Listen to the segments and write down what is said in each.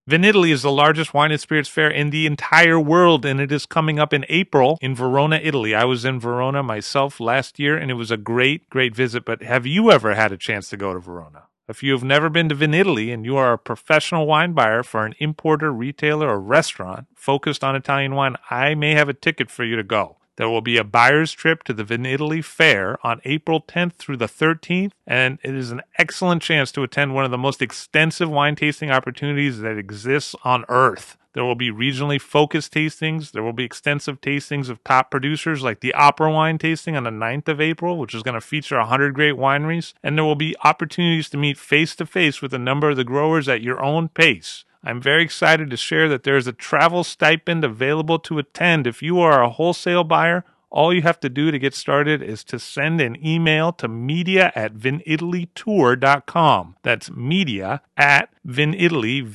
Vinitaly is the largest wine and spirits fair in the entire world, and it is coming up in April in Verona, Italy. I was in Verona myself last year, and it was a great, great visit. But have you ever had a chance to go to Verona? If you have never been to Vinitaly and you are a professional wine buyer for an importer, retailer, or restaurant focused on Italian wine, I may have a ticket for you to go. There will be a buyer's trip to the Vinitaly Fair on April 10th through the 13th, and it is an excellent chance to attend one of the most extensive wine tasting opportunities that exists on Earth. There will be regionally focused tastings. There will be extensive tastings of top producers like the Opera Wine Tasting on the 9th of April, which is going to feature 100 great wineries, and there will be opportunities to meet face-to-face with a number of the growers at your own pace. I'm very excited to share that there is a travel stipend available to attend. If you are a wholesale buyer, all you have to do to get started is to send an email to media@vinitalytour.com. That's media@vinitaly,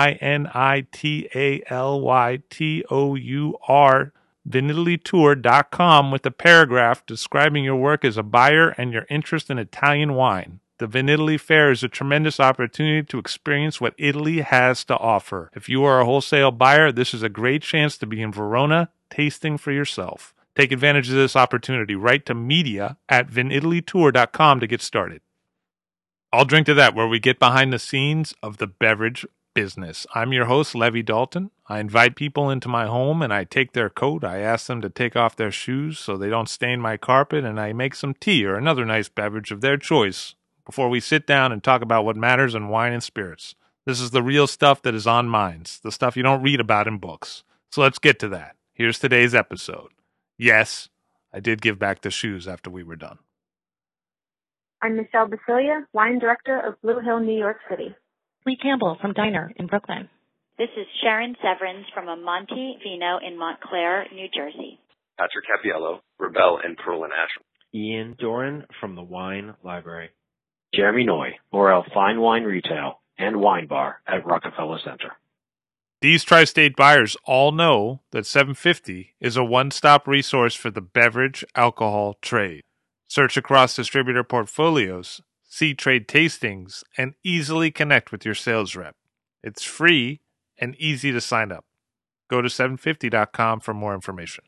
VINITALYTOUR, vinitalytour.com with a paragraph describing your work as a buyer and your interest in Italian wine. The Vinitaly Fair is a tremendous opportunity to experience what Italy has to offer. If you are a wholesale buyer, this is a great chance to be in Verona tasting for yourself. Take advantage of this opportunity. Write to media@vinitalytour.com to get started. I'll drink to that, where we get behind the scenes of the beverage business. I'm your host, Levi Dalton. I invite people into my home and I take their coat. I ask them to take off their shoes so they don't stain my carpet, and I make some tea or another nice beverage of their choice before we sit down and talk about what matters in wine and spirits. This is the real stuff that is on minds, the stuff you don't read about in books. So let's get to that. Here's today's episode. Yes, I did give back the shoes after we were done. I'm Michelle Basilia, Wine Director of Blue Hill, New York City. Lee Campbell from Diner in Brooklyn. This is Sharon Severins from Amonte Vino in Montclair, New Jersey. Patrick Cappiello, Rebel in Pearl and Ashland. Ian Doran from the Wine Library. Jeremy Noy, Morel Fine Wine Retail and Wine Bar at Rockefeller Center. These tri-state buyers all know that 750 is a one-stop resource for the beverage alcohol trade. Search across distributor portfolios, see trade tastings, and easily connect with your sales rep. It's free and easy to sign up. Go to 750.com for more information.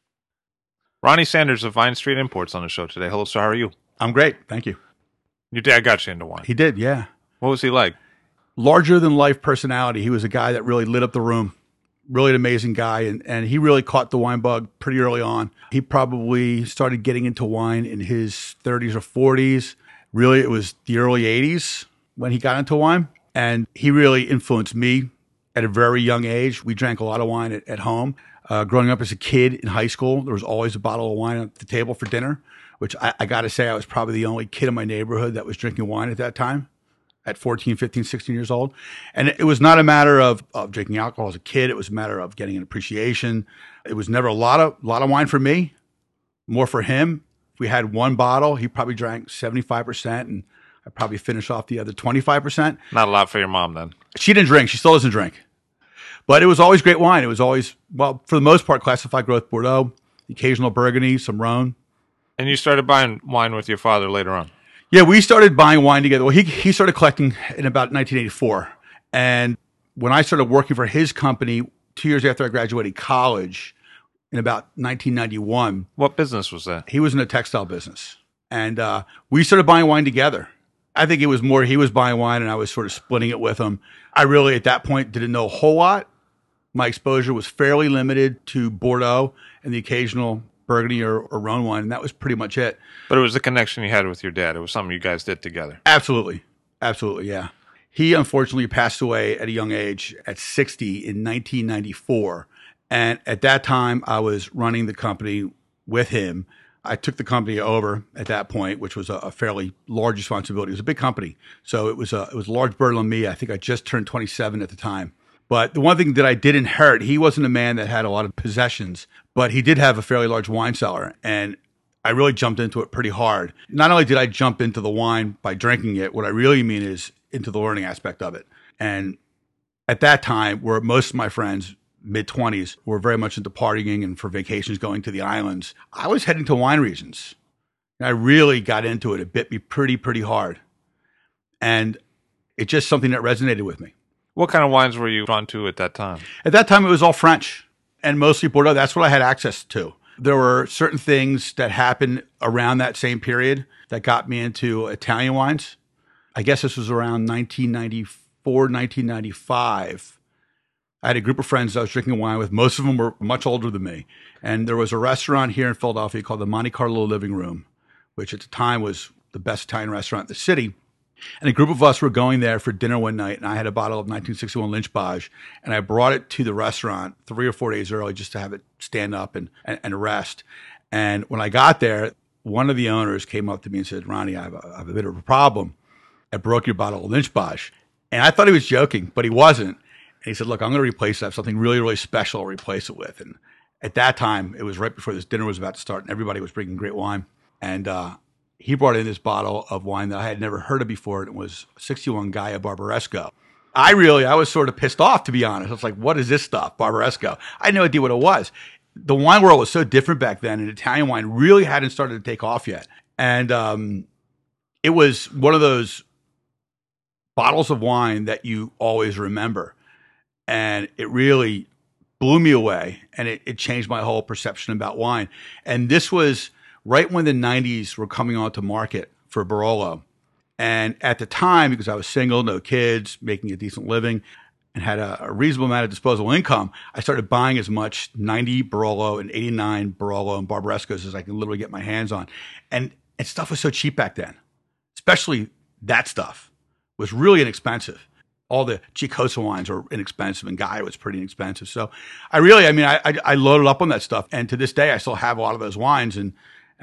Ronnie Sanders of Vine Street Imports on the show today. Hello, sir. How are you? I'm great. Thank you. Your dad got you into wine. He did, yeah. What was he like? Larger-than-life personality. He was a guy that really lit up the room. Really an amazing guy, and he really caught the wine bug pretty early on. He probably started getting into wine in his 30s or 40s. Really, it was the early 80s when he got into wine, and he really influenced me at a very young age. We drank a lot of wine at home. Growing up as a kid in high school, there was always a bottle of wine at the table for dinner, which I got to say, I was probably the only kid in my neighborhood that was drinking wine at that time, at 14, 15, 16 years old. And it was not a matter of drinking alcohol as a kid. It was a matter of getting an appreciation. It was never a lot of wine for me, more for him. If we had one bottle, he probably drank 75%, and I'd probably finish off the other 25%. Not a lot for your mom then. She didn't drink. She still doesn't drink. But it was always great wine. It was always, well, for the most part, classified growth Bordeaux, the occasional Burgundy, some Rhone. And you started buying wine with your father later on? Yeah, we started buying wine together. Well, he started collecting in about 1984. And when I started working for his company 2 years after I graduated college in about 1991. What business was that? He was in a textile business. And we started buying wine together. I think it was more he was buying wine and I was sort of splitting it with him. I really, at that point, didn't know a whole lot. My exposure was fairly limited to Bordeaux and the occasional Burgundy or Rhone wine, and that was pretty much it. But it was the connection you had with your dad. It was something you guys did together. Absolutely. Absolutely, yeah. He unfortunately passed away at a young age at 60 in 1994. And at that time, I was running the company with him. I took the company over at that point, which was a fairly large responsibility. It was a big company. So it was a large burden on me. I think I just turned 27 at the time. But the one thing that I did inherit, he wasn't a man that had a lot of possessions, but he did have a fairly large wine cellar. And I really jumped into it pretty hard. Not only did I jump into the wine by drinking it, what I really mean is into the learning aspect of it. And at that time, where most of my friends, mid-20s, were very much into partying and for vacations going to the islands, I was heading to wine regions. And I really got into it. It bit me pretty hard. And it's just something that resonated with me. What kind of wines were you drawn to at that time? At that time, it was all French and mostly Bordeaux. That's what I had access to. There were certain things that happened around that same period that got me into Italian wines. I guess this was around 1994, 1995. I had a group of friends I was drinking wine with. Most of them were much older than me. And there was a restaurant here in Philadelphia called the Monte Carlo Living Room, which at the time was the best Italian restaurant in the city. And a group of us were going there for dinner one night, and I had a bottle of 1961 Lynch Bages, and I brought it to the restaurant 3 or 4 days early just to have it stand up and rest. And when I got there, one of the owners came up to me and said, "Ronnie, I have a bit of a problem. I broke your bottle of Lynch Bages." And I thought he was joking, but he wasn't. And he said, "Look, I'm going to replace it. I have something really, really special to replace it with." And at that time, it was right before this dinner was about to start, and everybody was bringing great wine. And he brought in this bottle of wine that I had never heard of before, and it was 61 Gaia Barbaresco. I was sort of pissed off, to be honest. I was like, what is this stuff, Barbaresco? I had no idea what it was. The wine world was so different back then, and Italian wine really hadn't started to take off yet. And it was one of those bottles of wine that you always remember. And it really blew me away, and it changed my whole perception about wine. And this was right when the 90s were coming onto market for Barolo. And at the time, because I was single, no kids, making a decent living, and had a reasonable amount of disposable income, I started buying as much 90 Barolo and 89 Barolo and Barbarescos as I could literally get my hands on. And stuff was so cheap back then, especially that stuff was really inexpensive. All the Giacosa wines were inexpensive, and Gaia was pretty inexpensive. So I loaded up on that stuff. And to this day, I still have a lot of those wines. And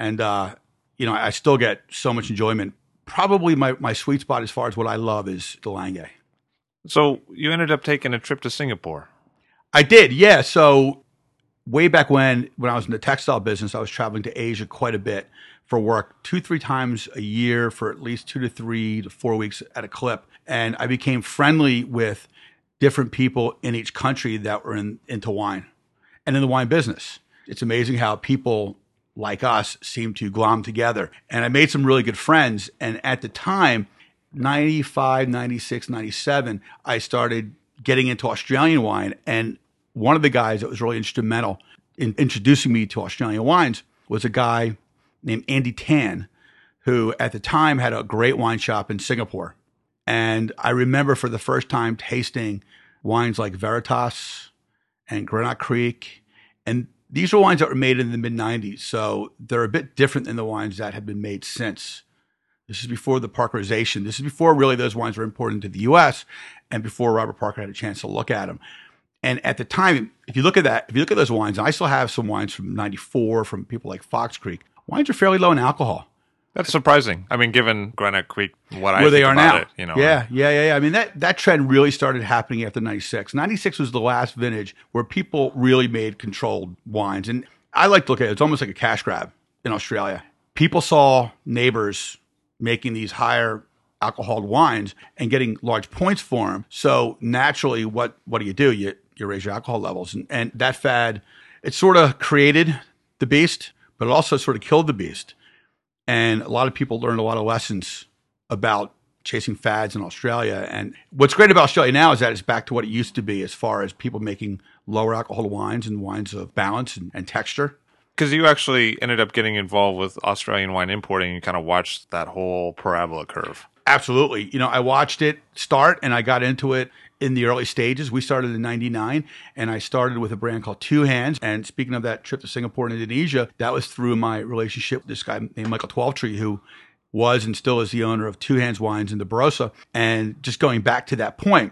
I still get so much enjoyment. Probably my sweet spot as far as what I love is De Langhe. So you ended up taking a trip to Singapore. I did, yeah. So way back when I was in the textile business, I was traveling to Asia quite a bit for work, 2-3 times a year for at least 2 to 3 to 4 weeks at a clip. And I became friendly with different people in each country that were into wine and in the wine business. It's amazing how people like us seem to glom together. And I made some really good friends. And at the time, 95, 96, 97, I started getting into Australian wine. And one of the guys that was really instrumental in introducing me to Australian wines was a guy named Andy Tan, who at the time had a great wine shop in Singapore. And I remember for the first time tasting wines like Veritas and Granite Creek. And these are wines that were made in the mid-90s, so they're a bit different than the wines that have been made since. This is before the Parkerization. This is before really those wines were imported to the U.S. and before Robert Parker had a chance to look at them. And at the time, if you look at those wines, and I still have some wines from 94 from people like Fox Creek, wines are fairly low in alcohol. That's surprising. I mean, given Granite Creek, where they are now. Yeah. I mean, that trend really started happening after 96. 96 was the last vintage where people really made controlled wines. And I like to look at it. It's almost like a cash grab in Australia. People saw neighbors making these higher alcohol wines and getting large points for them. So naturally, what do? You raise your alcohol levels. And that fad, it sort of created the beast, but it also sort of killed the beast. And a lot of people learned a lot of lessons about chasing fads in Australia. And what's great about Australia now is that it's back to what it used to be as far as people making lower alcohol wines and wines of balance and texture. Because you actually ended up getting involved with Australian wine importing and kind of watched that whole parabola curve. Absolutely. I watched it start, and I got into it in the early stages. We started in 99, and I started with a brand called Two Hands. And speaking of that trip to Singapore and Indonesia, that was through my relationship with this guy named Michael Twelvetree, who was and still is the owner of Two Hands Wines in the Barossa. And just going back to that point,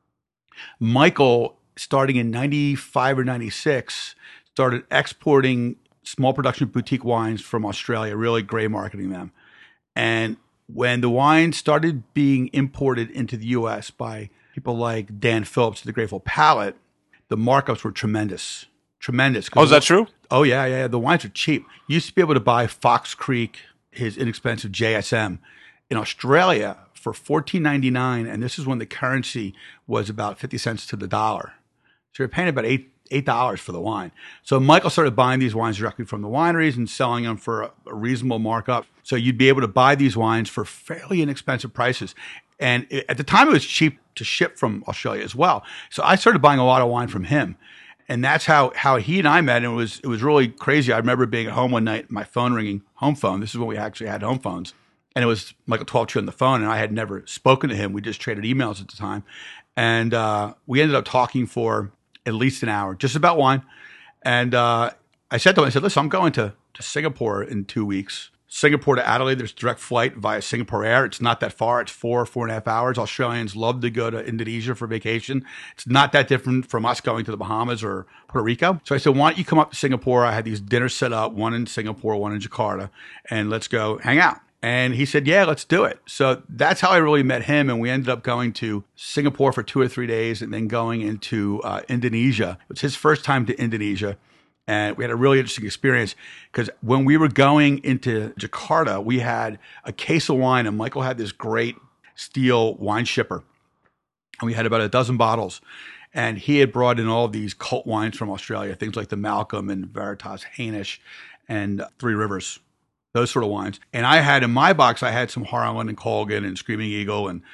Michael, starting in 95 or 96, started exporting small production boutique wines from Australia, really gray marketing them. And when the wine started being imported into the U.S. by people like Dan Phillips, the Grateful Palate, the markups were tremendous. Tremendous. Oh, is that true? Oh, yeah. The wines are cheap. You used to be able to buy Fox Creek, his inexpensive JSM, in Australia for $14.99, and this is when the currency was about 50 cents to the dollar. So you're paying about $8 for the wine. So Michael started buying these wines directly from the wineries and selling them for a reasonable markup. So you'd be able to buy these wines for fairly inexpensive prices. And at the time, it was cheap to ship from Australia as well. So I started buying a lot of wine from him. And that's how he and I met. And it was really crazy. I remember being at home one night, my phone ringing, home phone. This is when we actually had home phones. And it was Michael Twelch on the phone. And I had never spoken to him. We just traded emails at the time. And we ended up talking for at least an hour, just about wine. And I said to him, I said, listen, I'm going to Singapore in 2 weeks. Singapore to Adelaide, there's direct flight via Singapore Air. It's not that far. It's 4.5 hours. Australians love to go to Indonesia for vacation. It's not that different from us going to the Bahamas or Puerto Rico. So I said, why don't you come up to Singapore? I had these dinners set up, one in Singapore, one in Jakarta, and let's go hang out. And he said, yeah, let's do it. So that's how I really met him. And we ended up going to Singapore for 2 or 3 days and then going into Indonesia. It was his first time to Indonesia. And we had a really interesting experience because when we were going into Jakarta, we had a case of wine and Michael had this great steel wine shipper. And we had about a dozen bottles. And he had brought in all of these cult wines from Australia, things like the Malcolm and Veritas Hainish and Three Rivers, those sort of wines. And I had in my box, I had some Harlan and Colgan and Screaming Eagle and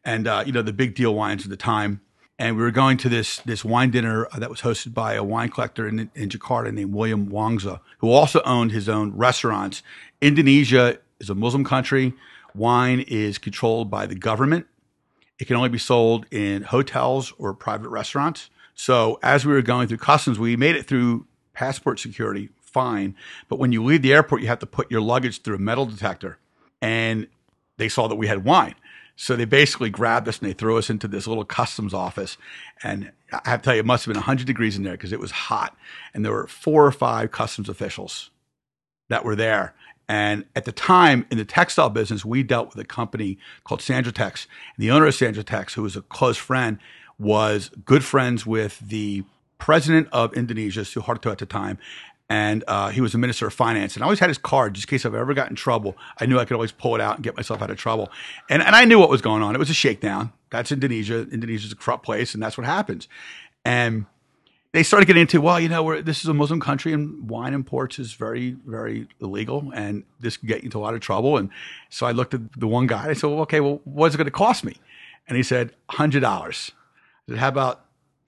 the big deal wines at the time. And we were going to this wine dinner that was hosted by a wine collector in Jakarta named William Wangza, who also owned his own restaurants. Indonesia is a Muslim country. Wine is controlled by the government. It can only be sold in hotels or private restaurants. So as we were going through customs, we made it through passport security fine. But when you leave the airport, you have to put your luggage through a metal detector. And they saw that we had wine. So they basically grabbed us and they threw us into this little customs office. And I have to tell you, it must have been 100 degrees in there because it was hot. And there were 4 or 5 customs officials that were there. And at the time in the textile business, we dealt with a company called Sandratex. And the owner of Sandratex, who was a close friend, was good friends with the president of Indonesia, Suharto at the time. And he was the minister of finance. And I always had his card just in case I've ever got in trouble. I knew I could always pull it out and get myself out of trouble. And I knew what was going on. It was a shakedown. That's Indonesia. Indonesia's a corrupt place, and that's what happens. And they started getting into, well, this is a Muslim country, and wine imports is very, very illegal, and this could get you into a lot of trouble. And so I looked at the one guy. I said, well, what's it going to cost me? And he said, $100. I said, how about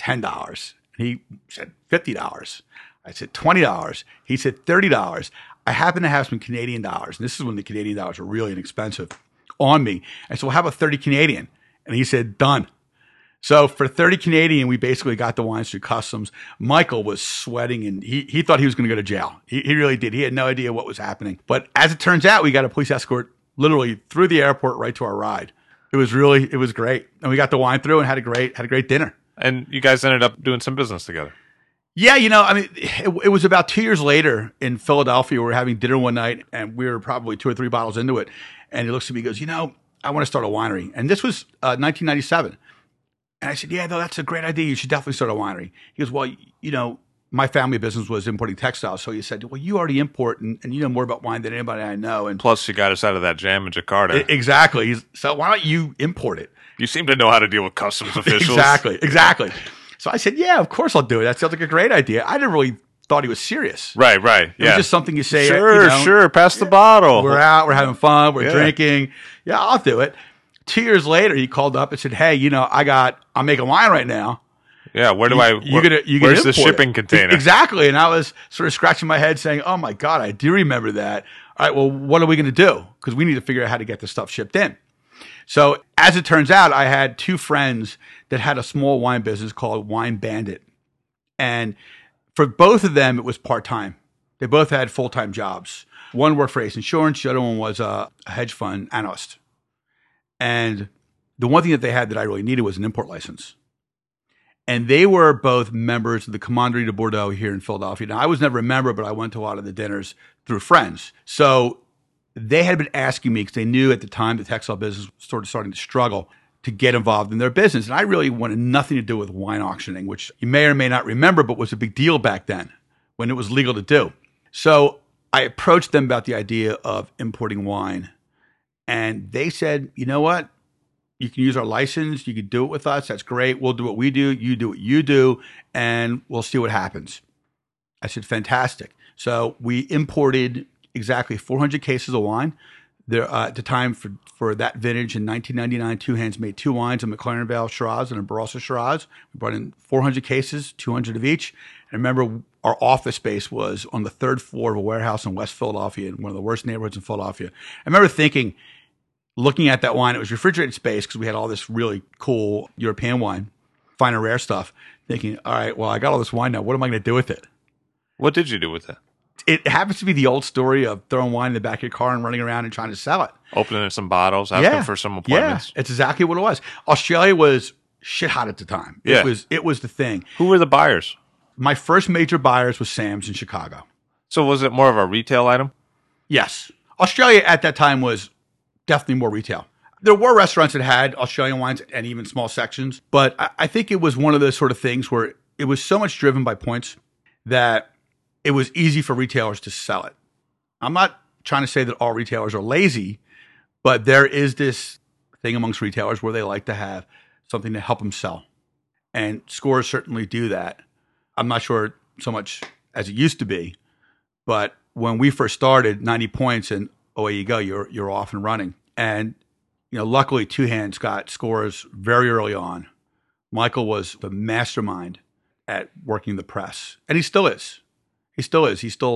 $10? And he said, $50. I said, $20. He said, $30. I happen to have some Canadian dollars. And this is when the Canadian dollars were really inexpensive on me. I said, well, how about 30 Canadian? And he said, done. So for 30 Canadian, we basically got the wines through customs. Michael was sweating and he thought he was going to go to jail. He really did. He had no idea what was happening. But as it turns out, we got a police escort literally through the airport right to our ride. It was great. And we got the wine through and had a great dinner. And you guys ended up doing some business together. Yeah, it was about 2 years later in Philadelphia. We were having dinner one night, and we were probably 2 or 3 bottles into it. And he looks at me and goes, I want to start a winery. And this was 1997. And I said, yeah, no, that's a great idea. You should definitely start a winery. He goes, well, my family business was importing textiles. So he said, well, you already import, and you know more about wine than anybody I know. And plus, you got us out of that jam in Jakarta. Exactly. So why don't you import it? You seem to know how to deal with customs officials. Exactly. So I said, yeah, of course I'll do it. That sounds like a great idea. I didn't really thought he was serious. Right. It was just something you say. Sure. Pass the bottle. We're out. We're having fun. We're drinking. Yeah, I'll do it. 2 years later, he called up and said, hey, I'm making wine right now. Yeah. Where's the shipping container? Exactly. And I was sort of scratching my head saying, oh my God, I do remember that. All right, well, what are we going to do? Because we need to figure out how to get this stuff shipped in. So as it turns out, I had 2 friends that had a small wine business called Wine Bandit. And for both of them, it was part-time. They both had full-time jobs. One worked for Ace Insurance. The other one was a hedge fund analyst. And the one thing that they had that I really needed was an import license. And they were both members of the Commanderie de Bordeaux here in Philadelphia. Now, I was never a member, but I went to a lot of the dinners through friends. So they had been asking me because they knew at the time the textile business was starting to struggle to get involved in their business. And I really wanted nothing to do with wine auctioning, which you may or may not remember, but was a big deal back then when it was legal to do. So I approached them about the idea of importing wine. And they said, you know what? You can use our license. You can do it with us. That's great. We'll do what we do. You do what you do. And we'll see what happens. I said, fantastic. So we imported exactly 400 cases of wine. There at the time for that vintage in 1999, Two Hands made 2 wines, a McLaren Vale Shiraz and a Barossa Shiraz. We brought in 400 cases, 200 of each. And remember, our office space was on the 3rd floor of a warehouse in West Philadelphia, in one of the worst neighborhoods in Philadelphia. I remember thinking, looking at that wine, it was refrigerated space because we had all this really cool European wine, fine and rare stuff, thinking, all right, well, I got all this wine now. What am I going to do with it? What did you do with it? It happens to be the old story of throwing wine in the back of your car and running around and trying to sell it. Opening some bottles, asking for some appointments. Yeah, it's exactly what it was. Australia was shit hot at the time. Yeah. It was the thing. Who were the buyers? My first major buyers was Sam's in Chicago. So was it more of a retail item? Yes. Australia at that time was definitely more retail. There were restaurants that had Australian wines and even small sections, but I think it was one of those sort of things where it was so much driven by points that it was easy for retailers to sell it. I'm not trying to say that all retailers are lazy, but there is this thing amongst retailers where they like to have something to help them sell. And scores certainly do that. I'm not sure so much as it used to be, but when we first started, 90 points and away you go, you're off and running. And luckily Two Hands got scores very early on. Michael was the mastermind at working the press, and he still is. He's still,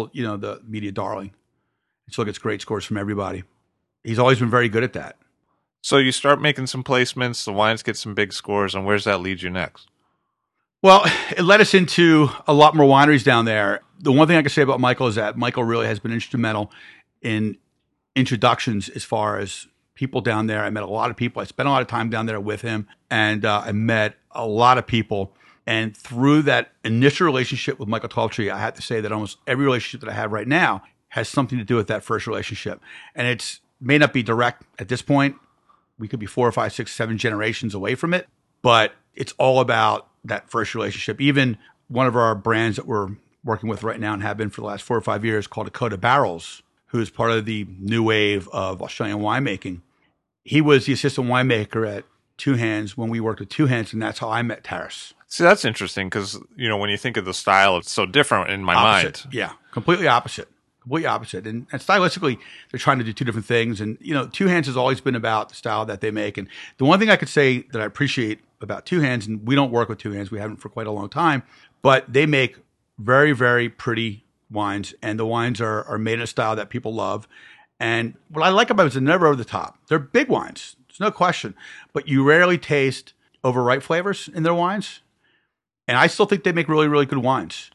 the media darling. He still gets great scores from everybody. He's always been very good at that. So you start making some placements, the wines get some big scores, and where's that lead you next? Well, it led us into a lot more wineries down there. The one thing I can say about Michael is that Michael really has been instrumental in introductions as far as people down there. I met a lot of people. I spent a lot of time down there with him, and I met a lot of people. And through that initial relationship with Michael Twelvetrees, I have to say that almost every relationship that I have right now has something to do with that first relationship. And it may not be direct at this point. We could be 4 or 5, 6, 7 generations away from it, but it's all about that first relationship. Even one of our brands that we're working with right now and have been for the last 4 or 5 years called Dakota Barrels, who is part of the new wave of Australian winemaking. He was the assistant winemaker at Two Hands when we worked with Two Hands, and that's how I met Taras. See, that's interesting because, when you think of the style, it's so different in my mind. Yeah, completely opposite. Completely opposite. And stylistically, they're trying to do 2 different things. And, Two Hands has always been about the style that they make. And the one thing I could say that I appreciate about Two Hands, and we don't work with Two Hands, we haven't for quite a long time, but they make very, very pretty wines. And the wines are made in a style that people love. And what I like about it is they're never over the top. They're big wines. There's no question. But you rarely taste overripe flavors in their wines. And I still think they make really, really good wines.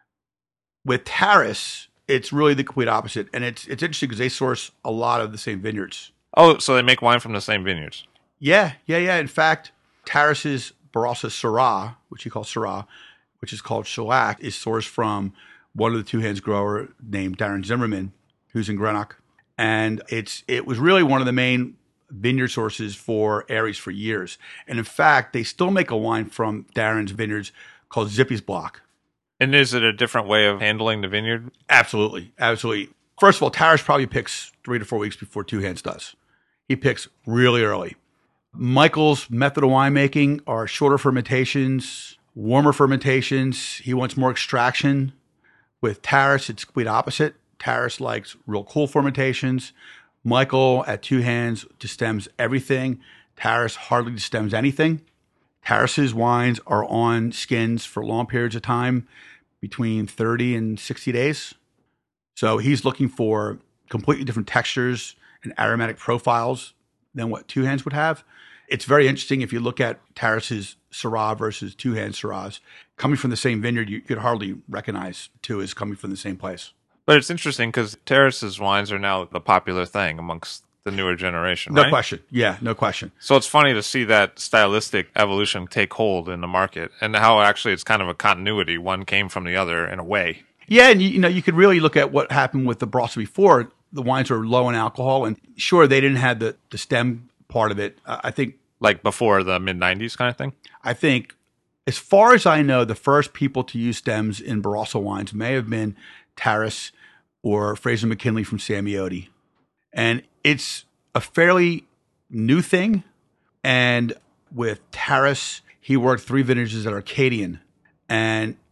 With Taras, it's really the complete opposite. And it's interesting because they source a lot of the same vineyards. Oh, so they make wine from the same vineyards? Yeah. In fact, Taras's Barossa Syrah, which he calls Syrah, which is called Shellac, is sourced from one of the Two Hands grower named Darren Zimmerman, who's in Greenock. And it was really one of the main vineyard sources for Aries for years. And in fact, they still make a wine from Darren's vineyards called Zippy's Block. And is it a different way of handling the vineyard? Absolutely. First of all, Taras probably picks 3 to 4 weeks before Two Hands does. He picks really early. Michael's method of winemaking are shorter fermentations, warmer fermentations. He wants more extraction. With Taras, it's complete opposite. Taras likes real cool fermentations. Michael at Two Hands destems everything. Taras hardly destems anything. Taras's wines are on skins for long periods of time, between 30 and 60 days. So he's looking for completely different textures and aromatic profiles than what Two Hands would have. It's very interesting if you look at Taras's Syrah versus Two Hands Syrahs. Coming from the same vineyard, you could hardly recognize two as coming from the same place. But it's interesting because Taras's wines are now the popular thing amongst the newer generation, right? No question. Yeah, no question. So it's funny to see that stylistic evolution take hold in the market and how actually it's kind of a continuity. One came from the other in a way. Yeah, and you could really look at what happened with the Barossa before. The wines were low in alcohol, and sure, they didn't have the stem part of it. I think like before the mid-90s kind of thing? I think, as far as I know, the first people to use stems in Barossa wines may have been Taras or Fraser McKinley from Samioty. And it's a fairly new thing. And with Taras, he worked 3 vintages at Arcadian. And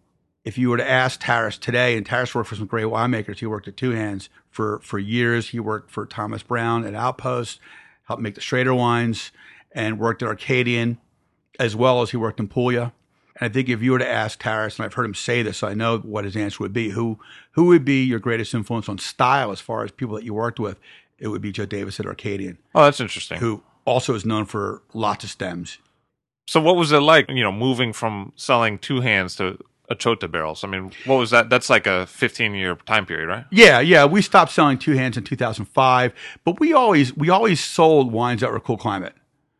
if you were to ask Taras today, and Taras worked for some great winemakers. He worked at Two Hands for years. He worked for Thomas Brown at Outpost, helped make the Schrader wines, and worked at Arcadian, as well as he worked in Puglia. And I think if you were to ask Taras, and I've heard him say this, so I know what his answer would be, who would be your greatest influence on style as far as people that you worked with, it would be Joe Davis at Arcadian. Oh, that's interesting. Who also is known for lots of stems. So what was it like, moving from selling Two Hands to Achota barrels? I mean, what was that? That's like a 15-year time period, right? Yeah. We stopped selling Two Hands in 2005, but we always sold wines that were cool climate.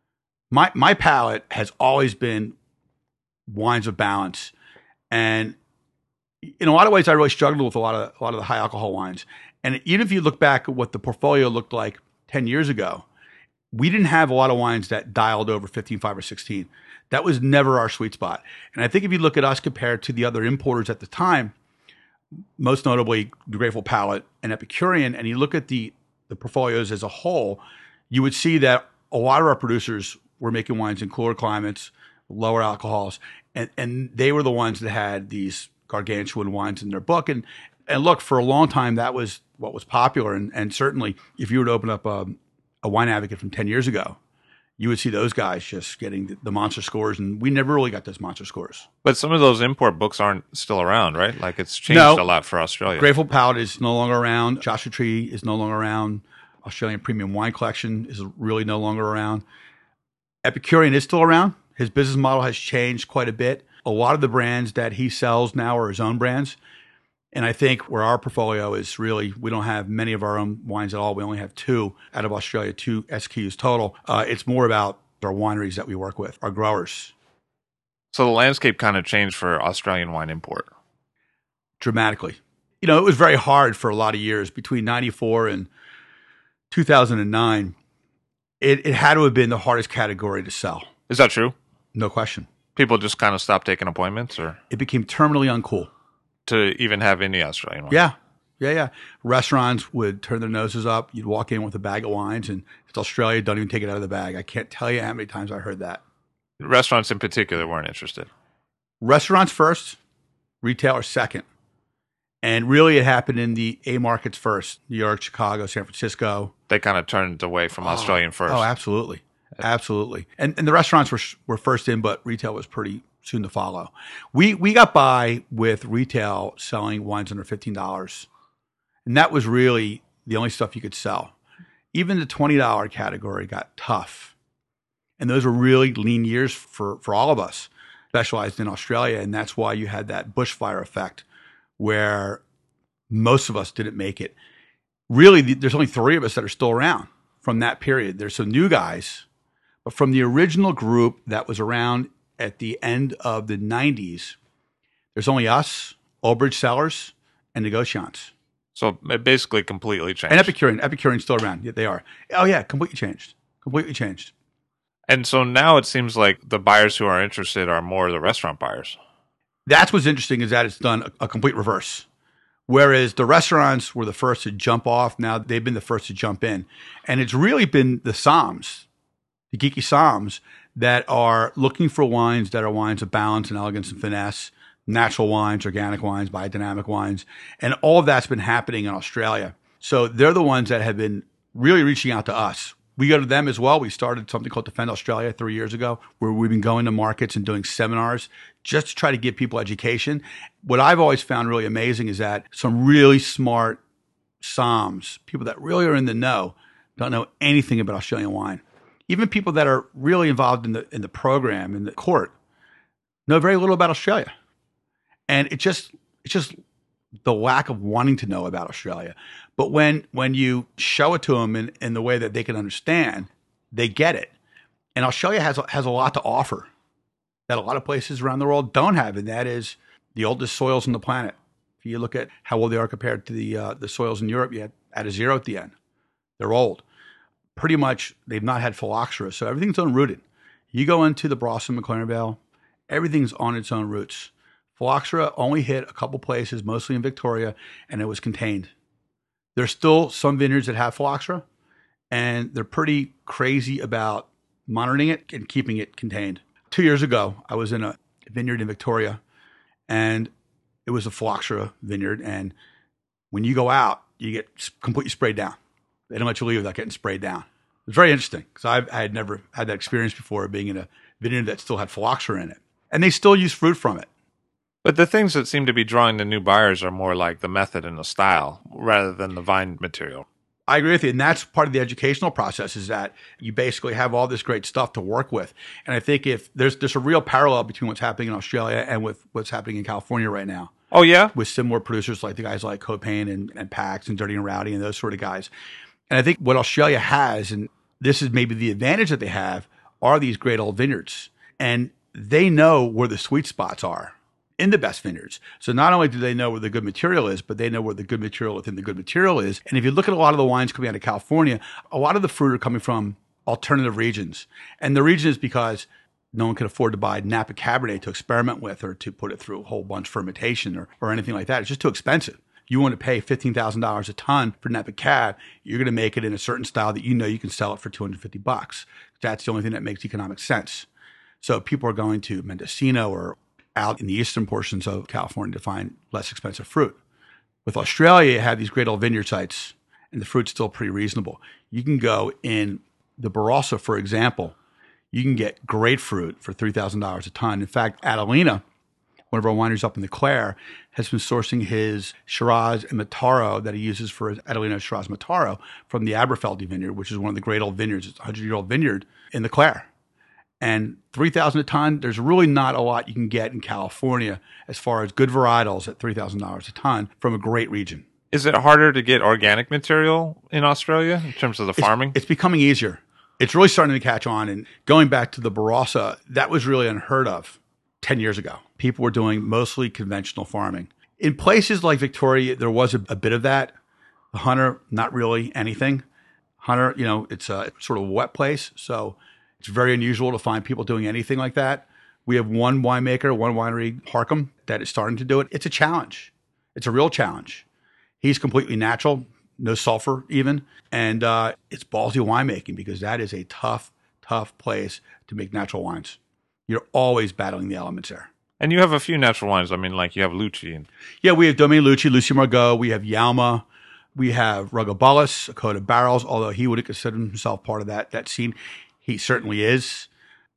My palate has always been wines of balance, and in a lot of ways, I really struggled with a lot of the high alcohol wines. And even if you look back at what the portfolio looked like 10 years ago, we didn't have a lot of wines that dialed over 15.5 or 16. That was never our sweet spot. And I think if you look at us compared to the other importers at the time, most notably the Grateful Palate and Epicurean, and you look at the portfolios as a whole, you would see that a lot of our producers were making wines in cooler climates, lower alcohols, and they were the ones that had these gargantuan wines in their book. And look, for a long time, that was what was popular. And certainly, if you were to open up a Wine Advocate from 10 years ago, you would see those guys just getting the monster scores, and we never really got those monster scores. But some of those import books aren't still around, right? Like, it's changed a lot for Australia. Grateful Palate is no longer around. Joshua Tree is no longer around. Australian Premium Wine Collection is really no longer around. Epicurean is still around. His business model has changed quite a bit. A lot of the brands that he sells now are his own brands. And I think where our portfolio is really, we don't have many of our own wines at all. We only have 2 out of Australia, 2 SKUs total. It's more about our wineries that we work with, our growers. So the landscape kind of changed for Australian wine import. Dramatically. It was very hard for a lot of years. Between 94 and 2009, it had to have been the hardest category to sell. Is that true? No question. People just kind of stopped taking appointments, or? It became terminally uncool To even have any Australian wine. Yeah. Restaurants would turn their noses up. You'd walk in with a bag of wines, and it's Australia. Don't even take it out of the bag. I can't tell you how many times I heard that. Restaurants in particular weren't interested. Restaurants first, retailers second. And really it happened in the A markets first. New York, Chicago, San Francisco. They kind of turned away from Australian first. Oh, absolutely. Absolutely. And the restaurants were first in, but retail was pretty soon to follow. We got by with retail selling wines under $15. And that was really the only stuff you could sell. Even the $20 category got tough. And those were really lean years for all of us, specialized in Australia. And that's why you had that bushfire effect where most of us didn't make it. Really, there's only 3 of us that are still around from that period. There's some new guys, but from the original group that was around at the end of the 90s, there's only us, Old Bridge Cellars, and Negociants. So it basically completely changed. And Epicurean's still around. Yeah, they are. Oh yeah, completely changed. And so now it seems like the buyers who are interested are more the restaurant buyers. That's what's interesting, is that it's done a complete reverse. Whereas the restaurants were the first to jump off, now they've been the first to jump in. And it's really been the somms, the geeky somms, that are looking for wines that are wines of balance and elegance and finesse, natural wines, organic wines, biodynamic wines. And all of that's been happening in Australia. So they're the ones that have been really reaching out to us. We go to them as well. We started something called Defend Australia 3 years ago, where we've been going to markets and doing seminars just to try to give people education. What I've always found really amazing is that some really smart somms, people that really are in the know, don't know anything about Australian wine. Even people that are really involved in the program, in the court, know very little about Australia. And it's just the lack of wanting to know about Australia. But when you show it to them in the way that they can understand, they get it. And Australia has a lot to offer that a lot of places around the world don't have, and that is the oldest soils on the planet. If you look at how old they are compared to the soils in Europe, you add a 0 at the end. They're old. Pretty much, they've not had phylloxera, so everything's unrooted. You go into the Barossa McLaren Vale, everything's on its own roots. Phylloxera only hit a couple places, mostly in Victoria, and it was contained. There's still some vineyards that have phylloxera, and they're pretty crazy about monitoring it and keeping it contained. 2 years ago, I was in a vineyard in Victoria, and It was a phylloxera vineyard. And when you go out, you get completely sprayed down. They don't let you leave without getting sprayed down. It was very interesting because I had never had that experience before, being in a vineyard that still had phylloxera in it. And they still use fruit from it. But the things that seem to be drawing the new buyers are more like the method and the style rather than the vine material. I agree with you. And that's part of the educational process, is that you basically have all this great stuff to work with. And I think if there's a real parallel between what's happening in Australia and with what's happening in California right now. Oh, yeah? With similar producers like the guys like Copain and Pax and Dirty and Rowdy and those sort of guys. And I think what Australia has, and this is maybe the advantage that they have, are these great old vineyards. And they know where the sweet spots are in the best vineyards. So not only do they know where the good material is, but they know where the good material within the good material is. And if you look at a lot of the wines coming out of California, a lot of the fruit are coming from alternative regions. And the reason is because no one can afford to buy Napa Cabernet to experiment with or to put it through a whole bunch of fermentation or anything like that. It's just too expensive. You want to pay $15,000 a ton for Napa Cab, you're going to make it in a certain style that you know you can sell it for $250. That's the only thing that makes economic sense. So people are going to Mendocino or out in the eastern portions of California to find less expensive fruit. With Australia, you have these great old vineyard sites, and the fruit's still pretty reasonable. You can go in the Barossa, for example, you can get great fruit for $3,000 a ton. In fact, Adelina, one of our wineries up in the Clare, has been sourcing his Shiraz and Mataro that he uses for his Adelina Shiraz Mataro from the Aberfeldy vineyard, which is one of the great old vineyards. It's a 100-year-old vineyard in the Clare. And $3,000 a ton, there's really not a lot you can get in California as far as good varietals at $3,000 a ton from a great region. Is it harder to get organic material in Australia in terms of the farming? It's becoming easier. It's really starting to catch on. And going back to the Barossa, that was really unheard of 10 years ago. People were doing mostly conventional farming. In places like Victoria, there was a bit of that. The Hunter, not really anything. Hunter, it's a sort of a wet place. So it's very unusual to find people doing anything like that. We have one winemaker, one winery, Harcum, that is starting to do it. It's a challenge. It's a real challenge. He's completely natural, no sulfur even. And it's ballsy winemaking because that is a tough, tough place to make natural wines. You're always battling the elements there. And you have a few natural wines. I mean, like you have Lucci. Yeah, we have Domaine Lucci, Lucy Margaux. We have Yalma. We have Rugobullis, a coat of barrels, although he wouldn't consider himself part of that scene. He certainly is.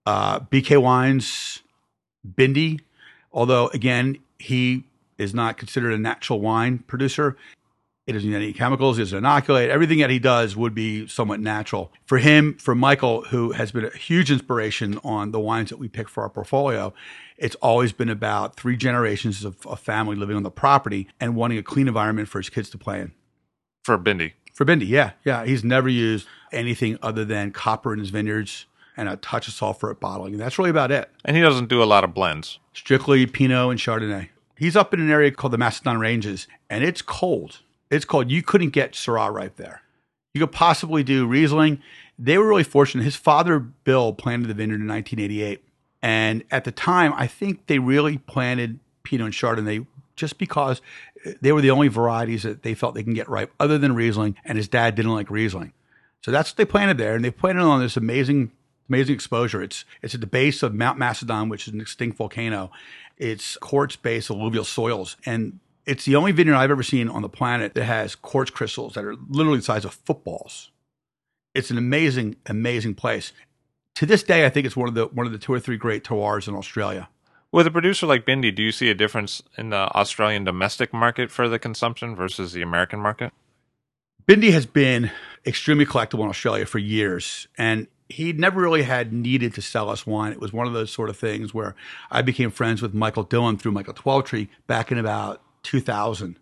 BK Wines, Bindi, although, again, he is not considered a natural wine producer. It doesn't use any chemicals, it doesn't inoculate. Everything that he does would be somewhat natural. For him, for Michael, who has been a huge inspiration on the wines that we pick for our portfolio, it's always been about 3 generations of a family living on the property and wanting a clean environment for his kids to play in. For Bindi. For Bindi, yeah. Yeah, he's never used anything other than copper in his vineyards and a touch of sulfur at bottling. And that's really about it. And he doesn't do a lot of blends. Strictly Pinot and Chardonnay. He's up in an area called the Macedon Ranges, and it's cold. It's cold. You couldn't get Syrah right there. You could possibly do Riesling. They were really fortunate. His father, Bill, planted the vineyard in 1988. And at the time, I think they really planted Pinot and Chardonnay just because they were the only varieties that they felt they can get ripe other than Riesling, and his dad didn't like Riesling. So that's what they planted there, and they planted on this amazing exposure. It's at the base of Mount Macedon, which is an extinct volcano. It's quartz-based alluvial soils, and it's the only vineyard I've ever seen on the planet that has quartz crystals that are literally the size of footballs. It's an amazing, amazing place. To this day, I think it's one of the 2 or 3 great terroirs in Australia. With a producer like Bindi, do you see a difference in the Australian domestic market for the consumption versus the American market? Bindi has been extremely collectible in Australia for years, and he never really had needed to sell us wine. It was one of those sort of things where I became friends with Michael Dillon through Michael Twelvetree back in about 2000.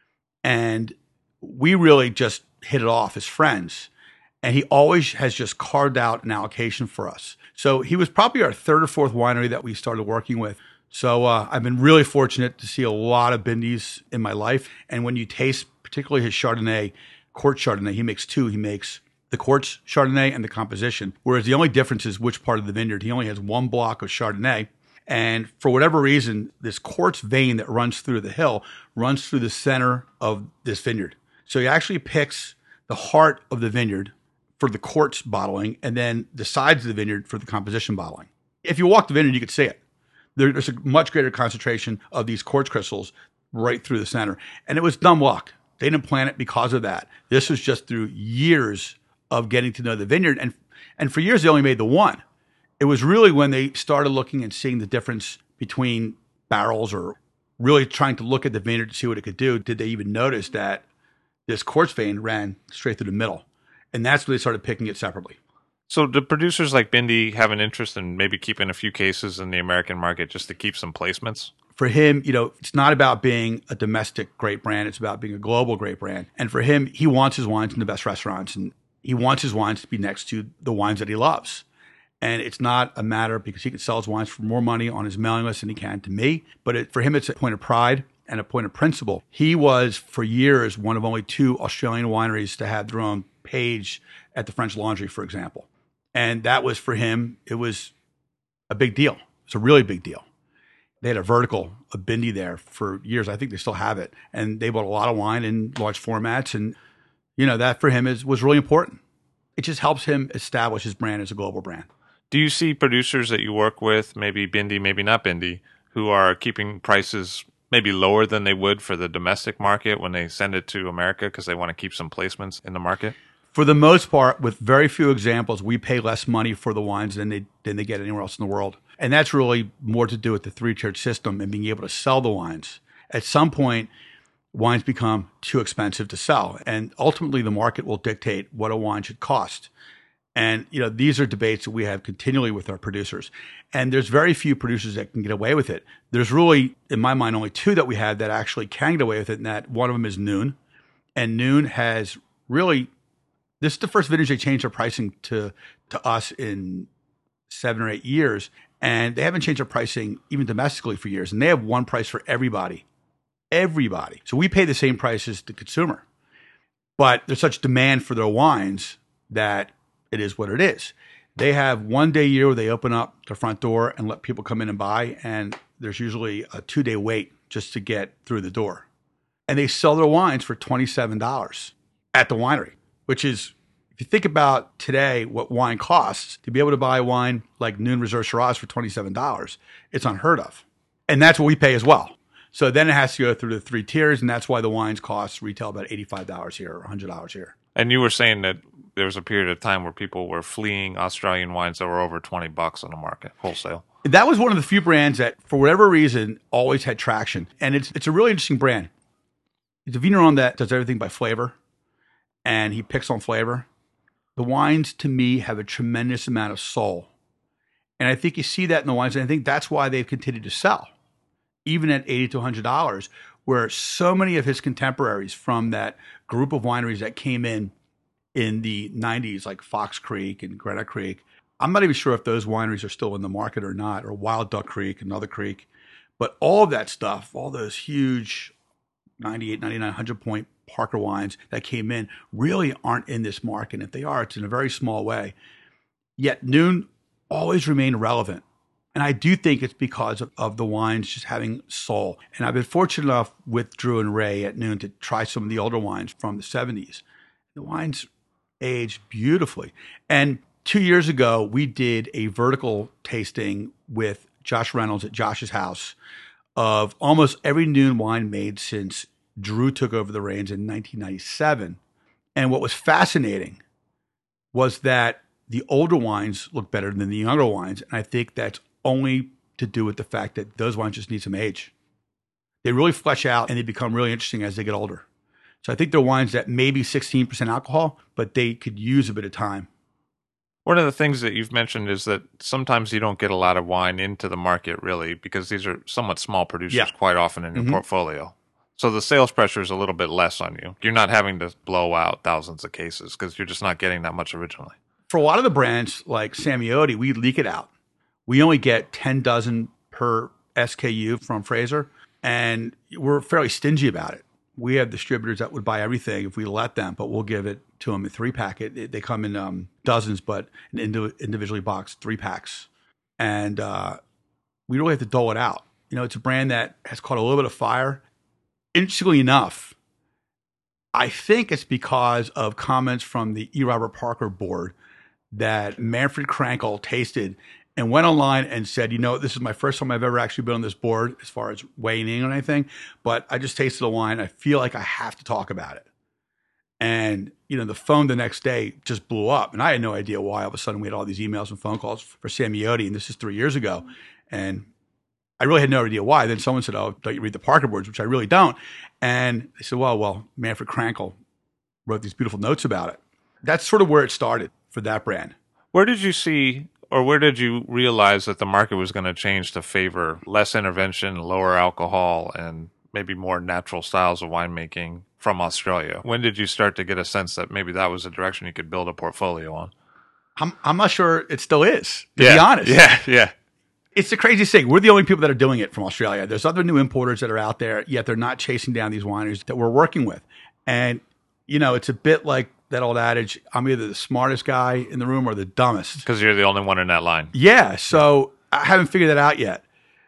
And we really just hit it off as friends. And he always has just carved out an allocation for us. So he was probably our 3rd or 4th winery that we started working with. So I've been really fortunate to see a lot of Bindis in my life. And when you taste particularly his Chardonnay, quartz Chardonnay, he makes 2. He makes the quartz Chardonnay and the composition, whereas the only difference is which part of the vineyard. He only has 1 block of Chardonnay. And for whatever reason, this quartz vein that runs through the hill runs through the center of this vineyard. So he actually picks the heart of the vineyard for the quartz bottling and then the sides of the vineyard for the composition bottling. If you walk the vineyard, you could see it. There's a much greater concentration of these quartz crystals right through the center. And it was dumb luck. They didn't plant it because of that. This was just through years of getting to know the vineyard. And for years, they only made the one. It was really when they started looking and seeing the difference between barrels, or really trying to look at the vineyard to see what it could do, did they even notice that this quartz vein ran straight through the middle. And that's when they started picking it separately. So do producers like Bindi have an interest in maybe keeping a few cases in the American market just to keep some placements? For him, it's not about being a domestic great brand. It's about being a global great brand. And for him, he wants his wines in the best restaurants, and he wants his wines to be next to the wines that he loves. And it's not a matter because he can sell his wines for more money on his mailing list than he can to me. But for him, it's a point of pride and a point of principle. He was, for years, one of only 2 Australian wineries to have their own page at the French Laundry, for example. And that was, for him, it was a big deal. It's a really big deal. They had a vertical of Bindi there for years. I think they still have it. And they bought a lot of wine in large formats. And, that for him was really important. It just helps him establish his brand as a global brand. Do you see producers that you work with, maybe Bindi, maybe not Bindi, who are keeping prices maybe lower than they would for the domestic market when they send it to America because they want to keep some placements in the market? For the most part, with very few examples, we pay less money for the wines than they get anywhere else in the world. And that's really more to do with the 3-tiered system and being able to sell the wines. At some point, wines become too expensive to sell. And ultimately, the market will dictate what a wine should cost. And, these are debates that we have continually with our producers. And there's very few producers that can get away with it. There's really, in my mind, only 2 that we have that actually can get away with it. And that one of them is Noon. And Noon has really, this is the first vintage they changed their pricing to us in 7 or 8 years. And they haven't changed their pricing even domestically for years. And they have one price for everybody. Everybody. So we pay the same price as the consumer. But there's such demand for their wines that it is what it is. They have one day a year where they open up the front door and let people come in and buy. And there's usually a 2-day wait just to get through the door. And they sell their wines for $27 at the winery, which is, if you think about today, what wine costs, to be able to buy a wine like Noon Reserve Shiraz for $27, it's unheard of. And that's what we pay as well. So then it has to go through the 3 tiers, and that's why the wines cost retail about $85 here or $100 here. And you were saying that there was a period of time where people were fleeing Australian wines that were over $20 on the market, wholesale. That was one of the few brands that, for whatever reason, always had traction. And it's a really interesting brand. It's a vigneron that does everything by flavor, and he picks on flavor. The wines, to me, have a tremendous amount of soul. And I think you see that in the wines, and I think that's why they've continued to sell, even at $80 to $100, where so many of his contemporaries from that group of wineries that came in the 90s, like Fox Creek and Granite Creek, I'm not even sure if those wineries are still in the market or not, or Wild Duck Creek, another creek. But all of that stuff, all those huge 98, 99, 100 point Parker wines that came in really aren't in this market. And if they are, it's in a very small way. Yet Noon always remained relevant. And I do think it's because of the wines just having soul. And I've been fortunate enough with Drew and Ray at Noon to try some of the older wines from the 70s. The wines aged beautifully. And 2 years ago, we did a vertical tasting with Josh Reynolds at Josh's house of almost every Noon wine made since Drew took over the reins in 1997. And what was fascinating was that the older wines look better than the younger wines. And I think that's only to do with the fact that those wines just need some age. They really flesh out and they become really interesting as they get older. So I think they're wines that may be 16% alcohol, but they could use a bit of time. One of the things that you've mentioned is that sometimes you don't get a lot of wine into the market, really, because these are somewhat small producers quite often in your portfolio. So the sales pressure is a little bit less on you. You're not having to blow out thousands of cases because you're just not getting that much originally. For a lot of the brands like Samiotti, we leak it out. We only get 10 dozen per SKU from Fraser, and we're fairly stingy about it. We have distributors that would buy everything if we let them, but we'll give it to them in 3-pack. They come in dozens, but individually boxed 3-packs. And we really have to dole it out. It's a brand that has caught a little bit of fire. Interestingly enough, I think it's because of comments from the E. Robert Parker board that Manfred Krankel tasted and went online and said, this is my first time I've ever actually been on this board as far as weighing in on anything, but I just tasted the wine. I feel like I have to talk about it. And, the phone the next day just blew up. And I had no idea why. All of a sudden, we had all these emails and phone calls for Samiotti, and this is 3 years ago. And I really had no idea why. Then someone said, "Oh, don't you read the Parker boards?" Which I really don't. And they said, well, Manfred Krankel wrote these beautiful notes about it. That's sort of where it started for that brand. Where did you see, or where did you realize that the market was going to change to favor less intervention, lower alcohol, and maybe more natural styles of winemaking from Australia? When did you start to get a sense that maybe that was a direction you could build a portfolio on? I'm not sure it still is, to be honest. Yeah. It's the craziest thing. We're the only people that are doing it from Australia. There's other new importers that are out there, yet they're not chasing down these wineries that we're working with. And, it's a bit like that old adage, I'm either the smartest guy in the room or the dumbest. Because you're the only one in that line. Yeah. So I haven't figured that out yet.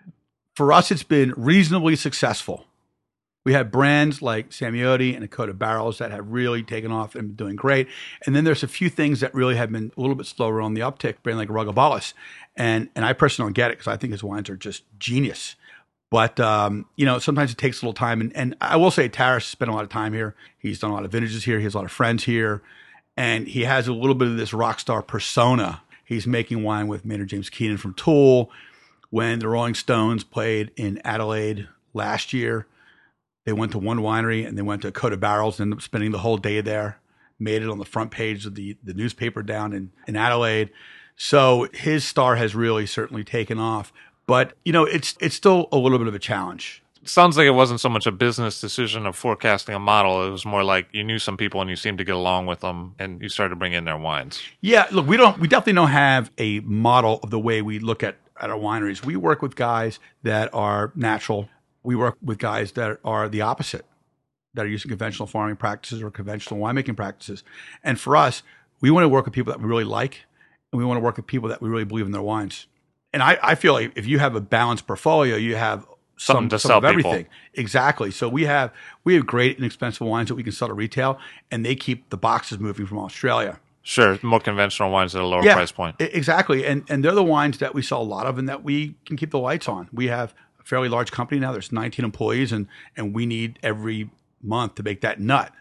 For us, it's been reasonably successful. We have brands like Samiotti and Dakota Barrels that have really taken off and been doing great. And then there's a few things that really have been a little bit slower on the uptick, brand like Rugabalis. And I personally don't get it because I think his wines are just genius. But, sometimes it takes a little time. And I will say Taras spent a lot of time here. He's done a lot of vintages here. He has a lot of friends here. And he has a little bit of this rock star persona. He's making wine with Maynard James Keenan from Tool. When the Rolling Stones played in Adelaide last year, they went to one winery and they went to Dakota Barrels and ended up spending the whole day there, made it on the front page of the newspaper down in Adelaide. So his star has really certainly taken off. But, it's still a little bit of a challenge. It sounds like it wasn't so much a business decision of forecasting a model. It was more like you knew some people and you seemed to get along with them and you started to bring in their wines. Yeah, look, we definitely don't have a model of the way we look at our wineries. We work with guys that are natural. We work with guys that are the opposite, that are using conventional farming practices or conventional winemaking practices. And for us, we want to work with people that we really like, and we want to work with people that we really believe in their wines. And I feel like if you have a balanced portfolio, you have something to sell of everything. People. Exactly. So we have great inexpensive wines that we can sell to retail, and they keep the boxes moving from Australia. Sure, more conventional wines at a lower price point. Exactly. And they're the wines that we sell a lot of and that we can keep the lights on. We have a fairly large company now. There's 19 employees, and we need every month to make that nut.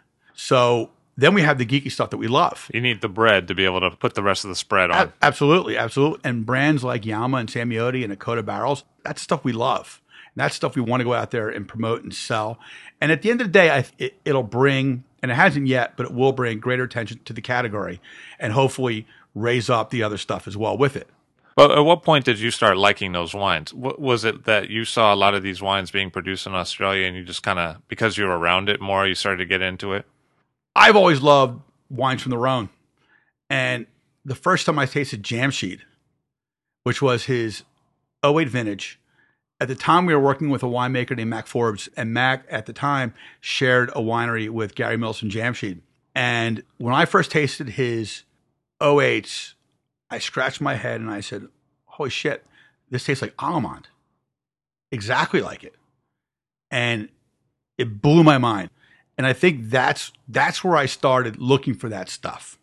So then we have the geeky stuff that we love. You need the bread to be able to put the rest of the spread on. Absolutely. And brands like Yama and Samiotti and Dakota Barrels, that's stuff we love. And that's stuff we want to go out there and promote and sell. And at the end of the day, it'll bring, and it hasn't yet, but it will bring greater attention to the category and hopefully raise up the other stuff as well with it. But at what point did you start liking those wines? Was it that you saw a lot of these wines being produced in Australia and you just kind of, because you were around it more, you started to get into it? I've always loved wines from the Rhone. And the first time I tasted Jamshed, which was his 08 vintage, at the time we were working with a winemaker named Mac Forbes, and Mac at the time shared a winery with Gary Mills and Jamshed. And when I first tasted his 08s, I scratched my head and I said, holy shit, this tastes like Allemand. Exactly like it. And it blew my mind. And I think that's where I started looking for that stuff.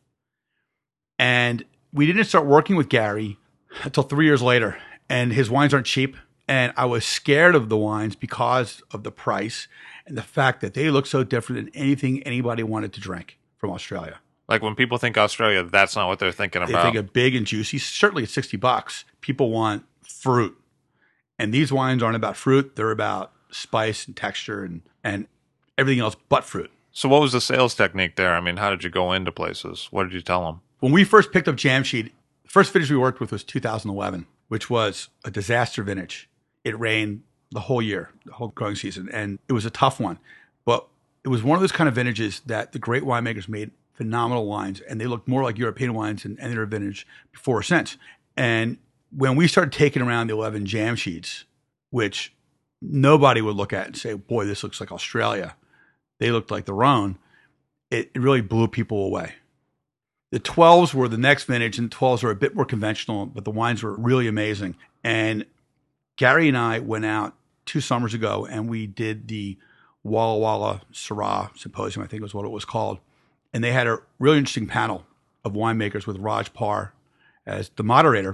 And we didn't start working with Gary until 3 years later. And his wines aren't cheap. And I was scared of the wines because of the price and the fact that they look so different than anything anybody wanted to drink from Australia. Like when people think Australia, that's not what they're thinking about. They think of big and juicy. Certainly at $60, people want fruit. And these wines aren't about fruit. They're about spice and texture and everything else but fruit. So what was the sales technique there? I mean, how did you go into places? What did you tell them? When we first picked up Jamshed, the first vintage we worked with was 2011, which was a disaster vintage. It rained the whole year, the whole growing season, and it was a tough one. But it was one of those kind of vintages that the great winemakers made phenomenal wines, and they looked more like European wines than any other vintage before or since. And when we started taking around the 11 Jamsheds, which nobody would look at and say, boy, this looks like Australia. They looked like the Rhone. It really blew people away. The 12s were the next vintage, and the 12s were a bit more conventional, but the wines were really amazing. And Gary and I went out 2 summers ago, and we did the Walla Walla Syrah Symposium, I think was what it was called. And they had a really interesting panel of winemakers with Raj Parr as the moderator.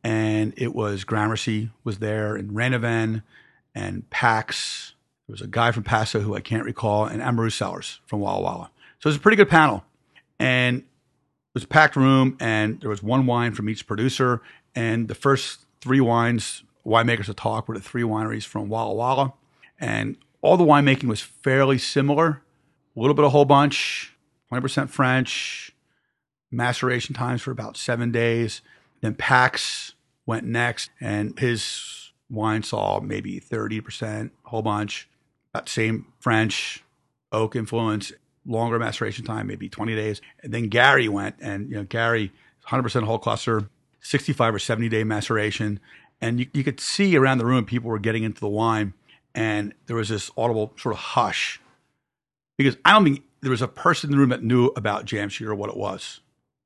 and it was Gramercy was there, and Renoven, and Pax. There was a guy from Paso who I can't recall, and Amaru Sellers from Walla Walla. So it was a pretty good panel. And it was a packed room, and there was one wine from each producer. And the first three winemakers to talk were the three wineries from Walla Walla. And all the winemaking was fairly similar. A little bit of whole bunch, 20% French, maceration times for about 7 days. Then Pax went next, and his wine saw maybe 30% whole bunch, about same French, oak influence, longer maceration time, maybe 20 days. And then Gary went, and Gary, 100% whole cluster, 65 or 70 day maceration. And you could see around the room people were getting into the wine, and there was this audible sort of hush, because I don't think there was a person in the room that knew about Jamshid or what it was.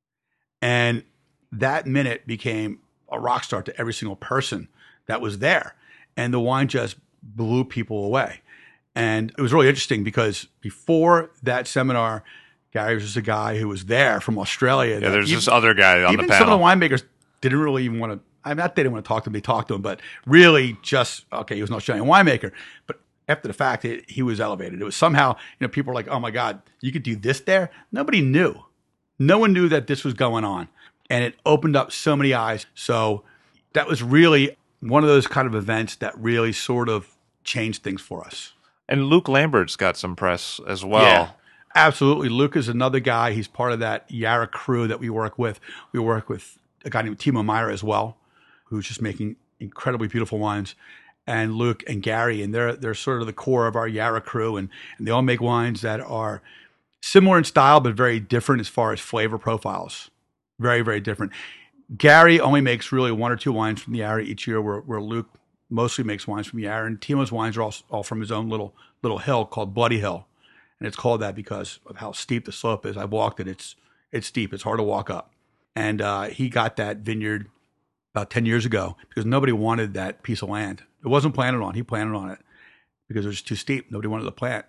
And that minute became a rock star to every single person that was there. And the wine just blew people away. And it was really interesting because before that seminar, Gary was just a guy who was there from Australia. Yeah, there's this other guy on the panel. Even some of the winemakers didn't really even want to, not they didn't want to talk to him, they talked to him, but really just, okay, he was an Australian winemaker. But after the fact, he was elevated. It was somehow, people were like, oh my God, you could do this there? Nobody knew. No one knew that this was going on. And it opened up so many eyes. So that was really one of those kind of events that really sort of changed things for us. And Luke Lambert's got some press as well. Yeah, absolutely. Luke is another guy. He's part of that Yarra crew that we work with. We work with a guy named Timo Meyer as well, who's just making incredibly beautiful wines. And Luke and Gary, and they're sort of the core of our Yarra crew. And they all make wines that are similar in style, but very different as far as flavor profiles. Very, very different. Gary only makes really one or two wines from the Yarra each year, where Luke mostly makes wines from Yarra. And Timo's wines are all from his own little hill called Bloody Hill. And it's called that because of how steep the slope is. I've walked it. It's steep. It's hard to walk up. And he got that vineyard about 10 years ago because nobody wanted that piece of land. It wasn't planted on. He planted on it because it was too steep. Nobody wanted to plant.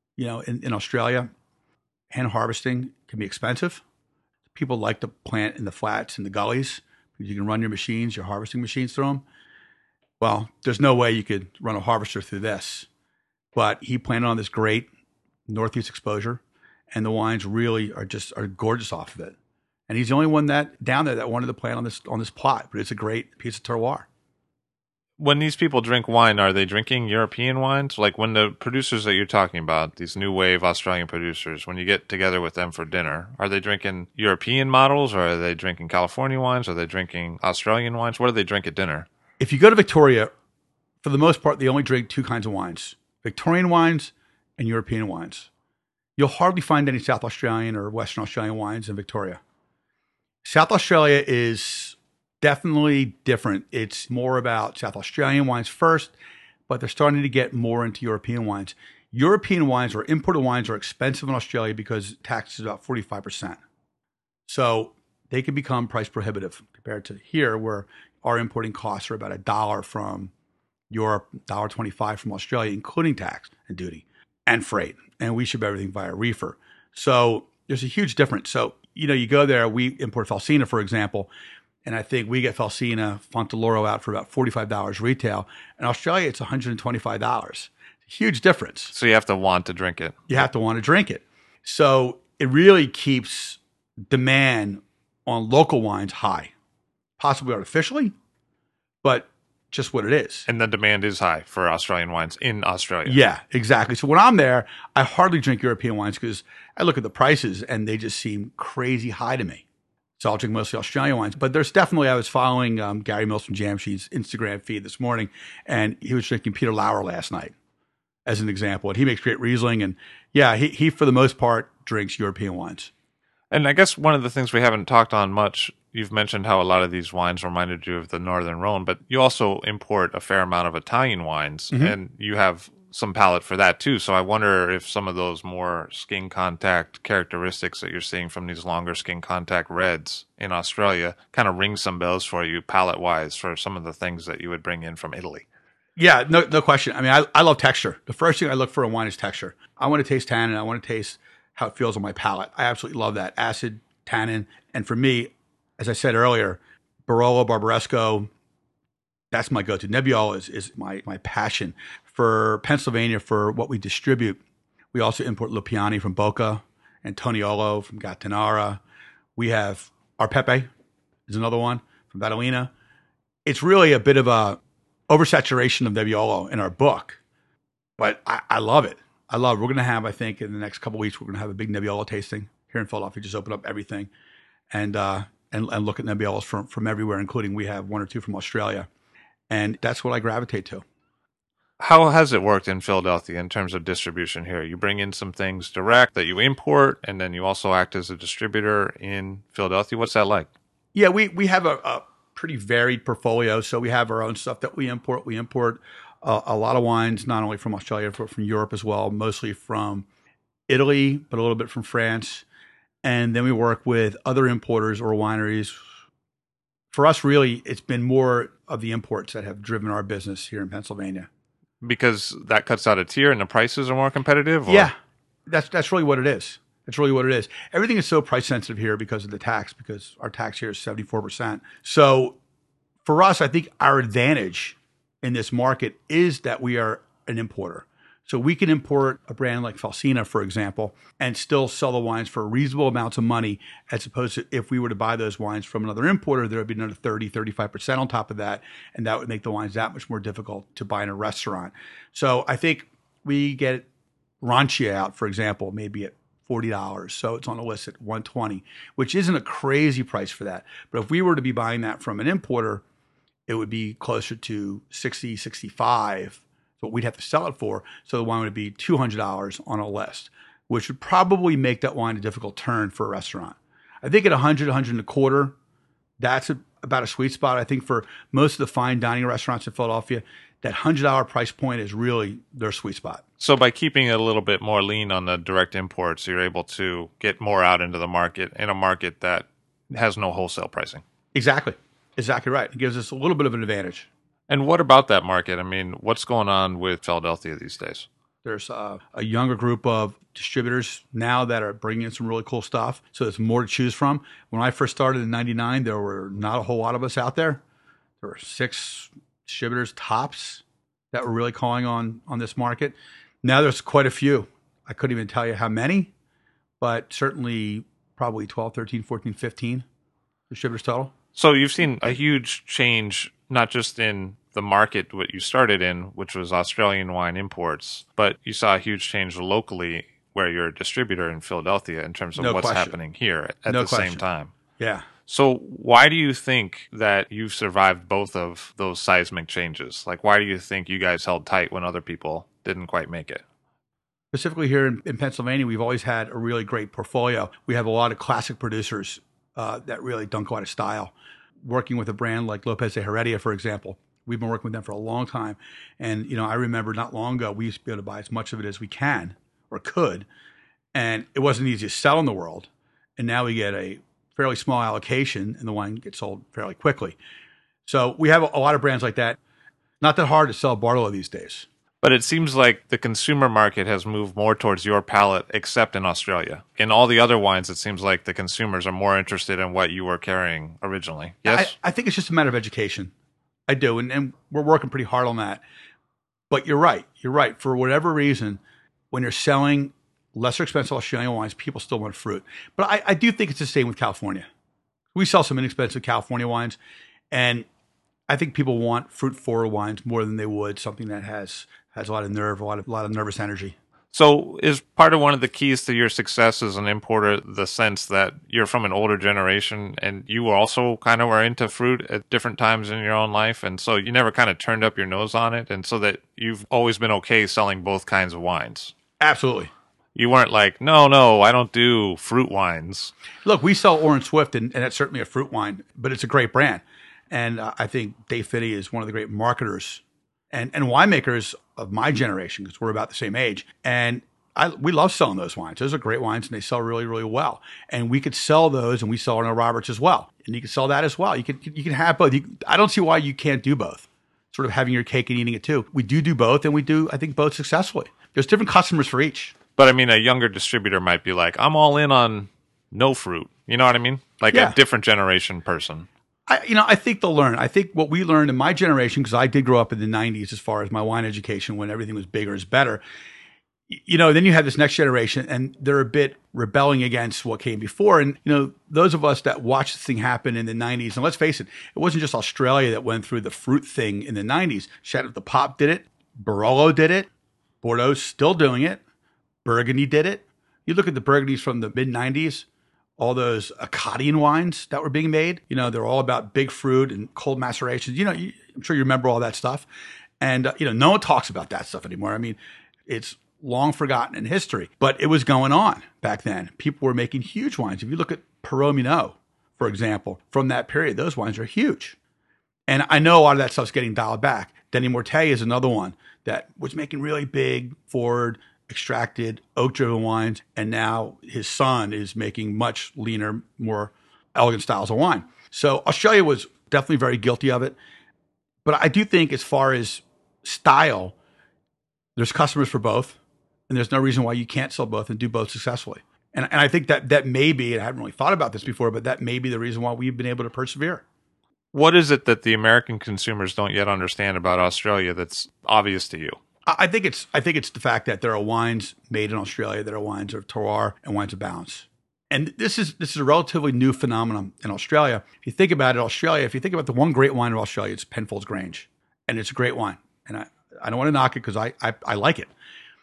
In Australia, hand harvesting can be expensive. People like to plant in the flats and the gullies because you can run your harvesting machines through them. Well, there's no way you could run a harvester through this. But he planted on this great northeast exposure, and the wines really are gorgeous off of it. And he's the only one down there that wanted to plant on this plot, but it's a great piece of terroir. When these people drink wine, are they drinking European wines? Like when the producers that you're talking about, these new wave Australian producers, when you get together with them for dinner, are they drinking European models, or are they drinking California wines? Are they drinking Australian wines? What do they drink at dinner? If you go to Victoria, for the most part, they only drink two kinds of wines, Victorian wines and European wines. You'll hardly find any South Australian or Western Australian wines in Victoria. South Australia is definitely different. It's more about South Australian wines first, but they're starting to get more into European wines. European wines or imported wines are expensive in Australia because tax is about 45%. So they can become price prohibitive compared to here, where our importing costs are about $1 from Europe, $1.25 from Australia, including tax and duty and freight. And we ship everything via reefer. So there's a huge difference. So, you go there, we import Falsina, for example, and I think we get Falsina Fontaloro out for about $45 retail. In Australia, it's $125. It's a huge difference. So you have to want to drink it. You have to want to drink it. So it really keeps demand on local wines high, possibly artificially, but just what it is. And the demand is high for Australian wines in Australia. Yeah, exactly. So when I'm there, I hardly drink European wines because I look at the prices and they just seem crazy high to me. So I'll drink mostly Australian wines. But there's definitely, I was following Gary Mills from Jamshid's Instagram feed this morning, and he was drinking Peter Lauer last night as an example. And he makes great Riesling. And yeah, he for the most part drinks European wines. And I guess one of the things we haven't talked on much, you've mentioned how a lot of these wines reminded you of the Northern Rhone, but you also import a fair amount of Italian wines, and you have some palate for that too. So I wonder if some of those more skin contact characteristics that you're seeing from these longer skin contact reds in Australia kind of ring some bells for you palate-wise for some of the things that you would bring in from Italy. Yeah, no question. I mean, I love texture. The first thing I look for in wine is texture. I want to taste tannin. I want to taste how it feels on my palate. I absolutely love that. Acid, tannin. And for me, as I said earlier, Barolo, Barbaresco, that's my go-to. Nebbiolo is my passion. For Pennsylvania, for what we distribute, we also import Lupiani from Boca, Antoniolo from Gattinara. We have Arpepe is another one from Badalina. It's really a bit of a oversaturation of Nebbiolo in our book, but I love it. We're going to have, I think, in the next couple of weeks, we're going to have a big Nebbiolo tasting here in Philadelphia. Just open up everything and look at Nebbiolos from everywhere, including we have one or two from Australia. And that's what I gravitate to. How has it worked in Philadelphia in terms of distribution here? You bring in some things direct that you import, and then you also act as a distributor in Philadelphia. What's that like? Yeah, we have a pretty varied portfolio. So we have our own stuff that we import. We import a lot of wines, not only from Australia, but from Europe as well, mostly from Italy, but a little bit from France. And then we work with other importers or wineries. For us, really, it's been more of the imports that have driven our business here in Pennsylvania. Because that cuts out a tier and the prices are more competitive? Or? Yeah, that's really what it is. That's really what it is. Everything is so price sensitive here because of the tax, because our tax here is 74%. So for us, I think our advantage in this market is that we are an importer. So we can import a brand like Falsina, for example, and still sell the wines for reasonable amounts of money, as opposed to if we were to buy those wines from another importer, there would be another 30, 35% on top of that. And that would make the wines that much more difficult to buy in a restaurant. So I think we get Rancia out, for example, maybe at $40. So it's on the list at $120, which isn't a crazy price for that. But if we were to be buying that from an importer, it would be closer to $60, $65. What we'd have to sell it for. So the wine would be $200 on a list, which would probably make that wine a difficult turn for a restaurant. I think at $100, $125, that's about a sweet spot. I think for most of the fine dining restaurants in Philadelphia, that $100 price point is really their sweet spot. So by keeping it a little bit more lean on the direct imports, you're able to get more out into the market in a market that has no wholesale pricing. Exactly right. It gives us a little bit of an advantage. And what about that market? I mean, what's going on with Philadelphia these days? There's a younger group of distributors now that are bringing in some really cool stuff. So there's more to choose from. When I first started in 99, there were not a whole lot of us out there. There were 6 distributors tops that were really calling on this market. Now there's quite a few. I couldn't even tell you how many, but certainly probably 12, 13, 14, 15 distributors total. So you've seen a huge change, not just in the market what you started in, which was Australian wine imports, but you saw a huge change locally where you're a distributor in Philadelphia in terms of what's happening here at the same time. Yeah. So why do you think that you've survived both of those seismic changes? Like, why do you think you guys held tight when other people didn't quite make it? Specifically here in Pennsylvania, we've always had a really great portfolio. We have a lot of classic producers that really don't go out of style. Working with a brand like Lopez de Heredia, for example, we've been working with them for a long time. And, I remember not long ago, we used to be able to buy as much of it as we can or could. And it wasn't the easiest sell in the world. And now we get a fairly small allocation and the wine gets sold fairly quickly. So we have a lot of brands like that. Not that hard to sell Barolo these days. But it seems like the consumer market has moved more towards your palate, except in Australia. In all the other wines, it seems like the consumers are more interested in what you were carrying originally. Yes? I think it's just a matter of education. I do, and we're working pretty hard on that. But you're right. For whatever reason, when you're selling lesser expensive Australian wines, people still want fruit. But I do think it's the same with California. We sell some inexpensive California wines, and I think people want fruit-forward wines more than they would something that has a lot of nerve, a lot of nervous energy. So is part of one of the keys to your success as an importer the sense that you're from an older generation and you also kind of were into fruit at different times in your own life, and so you never kind of turned up your nose on it, and so that you've always been okay selling both kinds of wines? Absolutely. You weren't like, no, I don't do fruit wines. Look, we sell Orange Swift, and it's certainly a fruit wine, but it's a great brand. And I think Dave Finney is one of the great marketers and winemakers of my generation, because we're about the same age. And we love selling those wines. Those are great wines, and they sell really, really well. And we could sell those, and we sell Arnold Roberts as well. And you can sell that as well. You can have both. I don't see why you can't do both. Sort of having your cake and eating it too. We do both, and we do, I think, both successfully. There's different customers for each. But I mean, a younger distributor might be like, I'm all in on no fruit. You know what I mean? Like a different generation person. I think they'll learn. I think what we learned in my generation, because I did grow up in the 90s as far as my wine education, when everything was bigger is better. Then you have this next generation and they're a bit rebelling against what came before. And, those of us that watched this thing happen in the 90s, and let's face it, it wasn't just Australia that went through the fruit thing in the 90s. Chateau de Pop did it. Barolo did it. Bordeaux's still doing it. Burgundy did it. You look at the Burgundies from the mid 90s, all those Acadian wines that were being made, they're all about big fruit and cold macerations. I'm sure you remember all that stuff. And, no one talks about that stuff anymore. I mean, it's long forgotten in history, but it was going on back then. People were making huge wines. If you look at Perot Minot, for example, from that period, those wines are huge. And I know a lot of that stuff's getting dialed back. Denis Mortier is another one that was making really big, forward, extracted, oak-driven wines, and now his son is making much leaner, more elegant styles of wine. So Australia was definitely very guilty of it. But I do think as far as style, there's customers for both. And there's no reason why you can't sell both and do both successfully. And I think that may be, and I haven't really thought about this before, but that may be the reason why we've been able to persevere. What is it that the American consumers don't yet understand about Australia that's obvious to you? I think it's the fact that there are wines made in Australia that are wines of terroir and wines of balance. And this is a relatively new phenomenon in Australia. If you think about it, if you think about the one great wine of Australia, it's Penfolds Grange. And it's a great wine. And I don't want to knock it because I like it.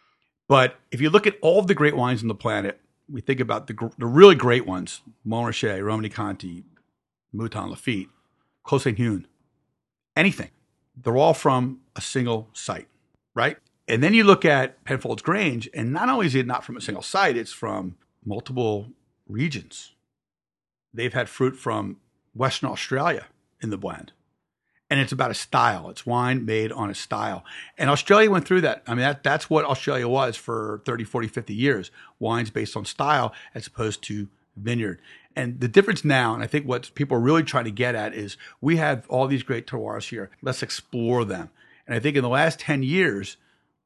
But if you look at all of the great wines on the planet, we think about the really great ones, Montrachet, Romanée-Conti, Mouton, Lafite, Clos Saint-Hune, anything. They're all from a single site, right? And then you look at Penfolds Grange, and not only is it not from a single site, it's from multiple regions. They've had fruit from Western Australia in the blend. And it's about a style. It's wine made on a style. And Australia went through that. I mean, that's what Australia was for 30, 40, 50 years. Wines based on style as opposed to vineyard. And the difference now, and I think what people are really trying to get at is we have all these great terroirs here. Let's explore them. And I think in the last 10 years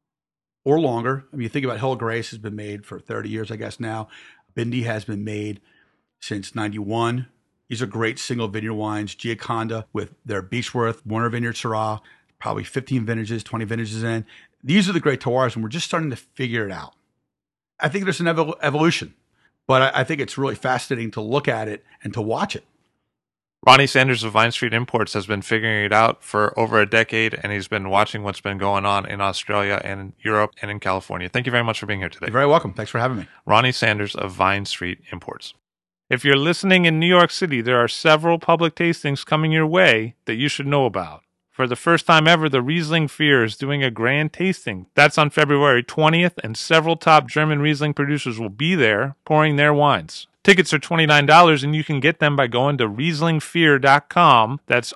or longer, I mean, you think about Hill of Grace has been made for 30 years, I guess now. Bindi has been made since 91. These are great single vineyard wines. Gioconda with their Beechworth, Warner Vineyard Syrah, probably 15 vintages, 20 vintages in. These are the great terroirs, and we're just starting to figure it out. I think there's an evolution, but I think it's really fascinating to look at it and to watch it. Ronnie Sanders of Vine Street Imports has been figuring it out for over a decade, and he's been watching what's been going on in Australia and in Europe and in California. Thank you very much for being here today. You're very welcome. Thanks for having me. Ronnie Sanders of Vine Street Imports. If you're listening in New York City, there are several public tastings coming your way that you should know about. For the first time ever, the Riesling Fear is doing a grand tasting. That's on February 20th, and several top German Riesling producers will be there pouring their wines. Tickets are $29, and you can get them by going to rieslingfear.com. That's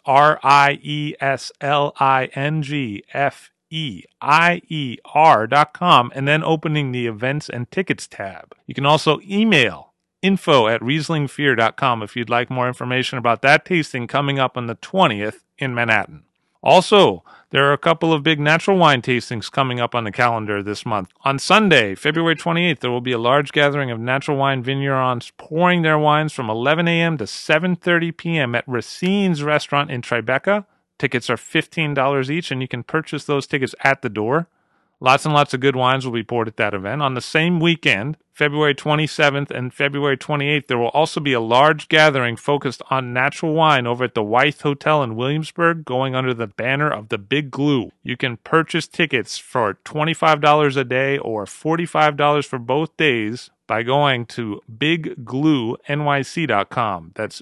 RIESLINGFEIER.com, and then opening the Events and Tickets tab. You can also email info@rieslingfear.com if you'd like more information about that tasting coming up on the 20th in Manhattan. Also, there are a couple of big natural wine tastings coming up on the calendar this month. On Sunday, February 28th, there will be a large gathering of natural wine vignerons pouring their wines from 11 a.m. to 7:30 p.m. at Racine's restaurant in Tribeca. Tickets are $15 each, and you can purchase those tickets at the door. Lots and lots of good wines will be poured at that event. On the same weekend, February 27th and February 28th, there will also be a large gathering focused on natural wine over at the Wythe Hotel in Williamsburg, going under the banner of the Big Glue. You can purchase tickets for $25 a day or $45 for both days by going to biggluenyc.com. That's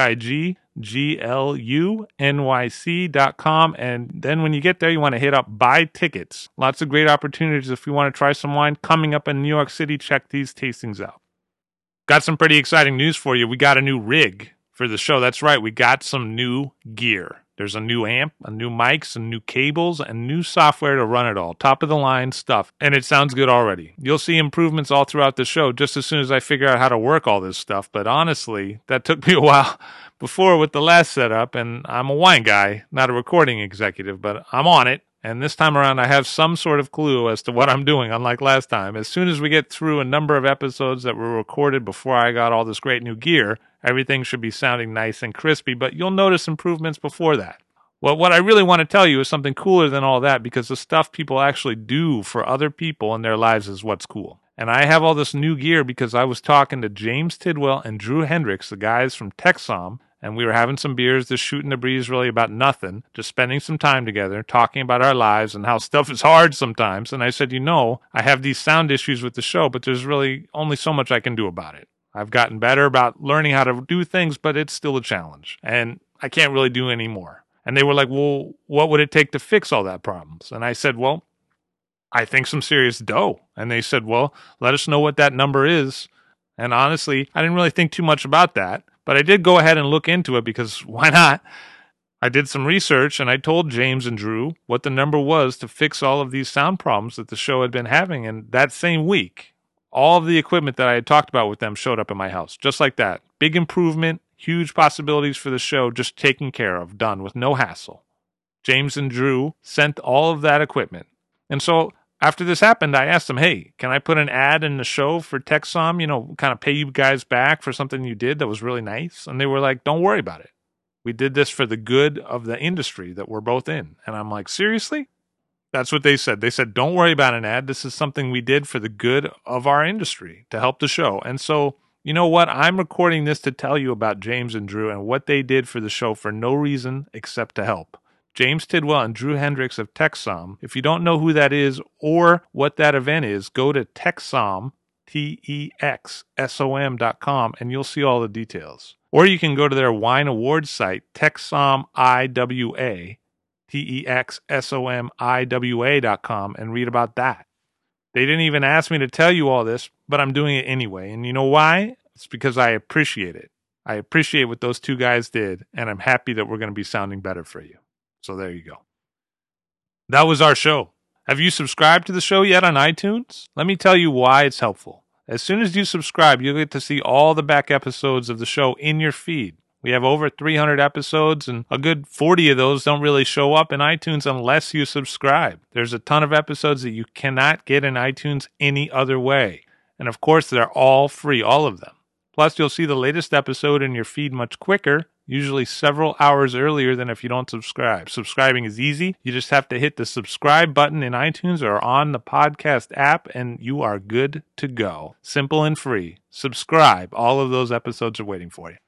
BIGGLUNYC.com. And then when you get there, you want to hit up Buy Tickets. Lots of great opportunities if you want to try some wine coming up in New York City. Check these tastings out. Got some pretty exciting news for you. We got a new rig for the show. That's right. We got some new gear. There's a new amp, a new mic, some new cables, and new software to run it all. Top of the line stuff. And it sounds good already. You'll see improvements all throughout the show just as soon as I figure out how to work all this stuff. But honestly, that took me a while before with the last setup. And I'm a wine guy, not a recording executive, but I'm on it. And this time around, I have some sort of clue as to what I'm doing, unlike last time. As soon as we get through a number of episodes that were recorded before I got all this great new gear, Everything should be sounding nice and crispy, but you'll notice improvements before that. Well, what I really want to tell you is something cooler than all that, because the stuff people actually do for other people in their lives is what's cool. And I have all this new gear because I was talking to James Tidwell and Drew Hendricks, the guys from Texom, and we were having some beers, just shooting the breeze really about nothing, just spending some time together, talking about our lives and how stuff is hard sometimes. And I said, I have these sound issues with the show, but there's really only so much I can do about it. I've gotten better about learning how to do things, but it's still a challenge, and I can't really do any more. And they were like, well, what would it take to fix all that problems? And I said, well, I think some serious dough. And they said, well, let us know what that number is. And honestly, I didn't really think too much about that, but I did go ahead and look into it because why not? I did some research and I told James and Drew what the number was to fix all of these sound problems that the show had been having. And that same week, all of the equipment that I had talked about with them showed up in my house, just like that. Big improvement. Huge possibilities for the show, just taken care of, done with no hassle. James and Drew sent all of that equipment. And so after this happened, I asked them, hey, can I put an ad in the show for Texom, kind of pay you guys back for something you did that was really nice? And they were like, don't worry about it. We did this for the good of the industry that we're both in. And I'm like, seriously? That's what they said. They said, don't worry about an ad. This is something we did for the good of our industry to help the show. And so, you know what? I'm recording this to tell you about James and Drew and what they did for the show for no reason except to help. James Tidwell and Drew Hendricks of Texom. If you don't know who that is or what that event is, go to Texom, TEXSOM.com, and you'll see all the details. Or you can go to their wine awards site, TexOMIWA, TEXSOMIWA.com, and read about that. They didn't even ask me to tell you all this, but I'm doing it anyway. And you know why? It's because I appreciate it. I appreciate what those two guys did, and I'm happy that we're going to be sounding better for you. So there you go. That was our show. Have you subscribed to the show yet on iTunes? Let me tell you why it's helpful. As soon as you subscribe, you'll get to see all the back episodes of the show in your feed. We have over 300 episodes, and a good 40 of those don't really show up in iTunes unless you subscribe. There's a ton of episodes that you cannot get in iTunes any other way. And of course, they're all free, all of them. Plus, you'll see the latest episode in your feed much quicker, usually several hours earlier than if you don't subscribe. Subscribing is easy. You just have to hit the subscribe button in iTunes or on the podcast app, and you are good to go. Simple and free. Subscribe. All of those episodes are waiting for you.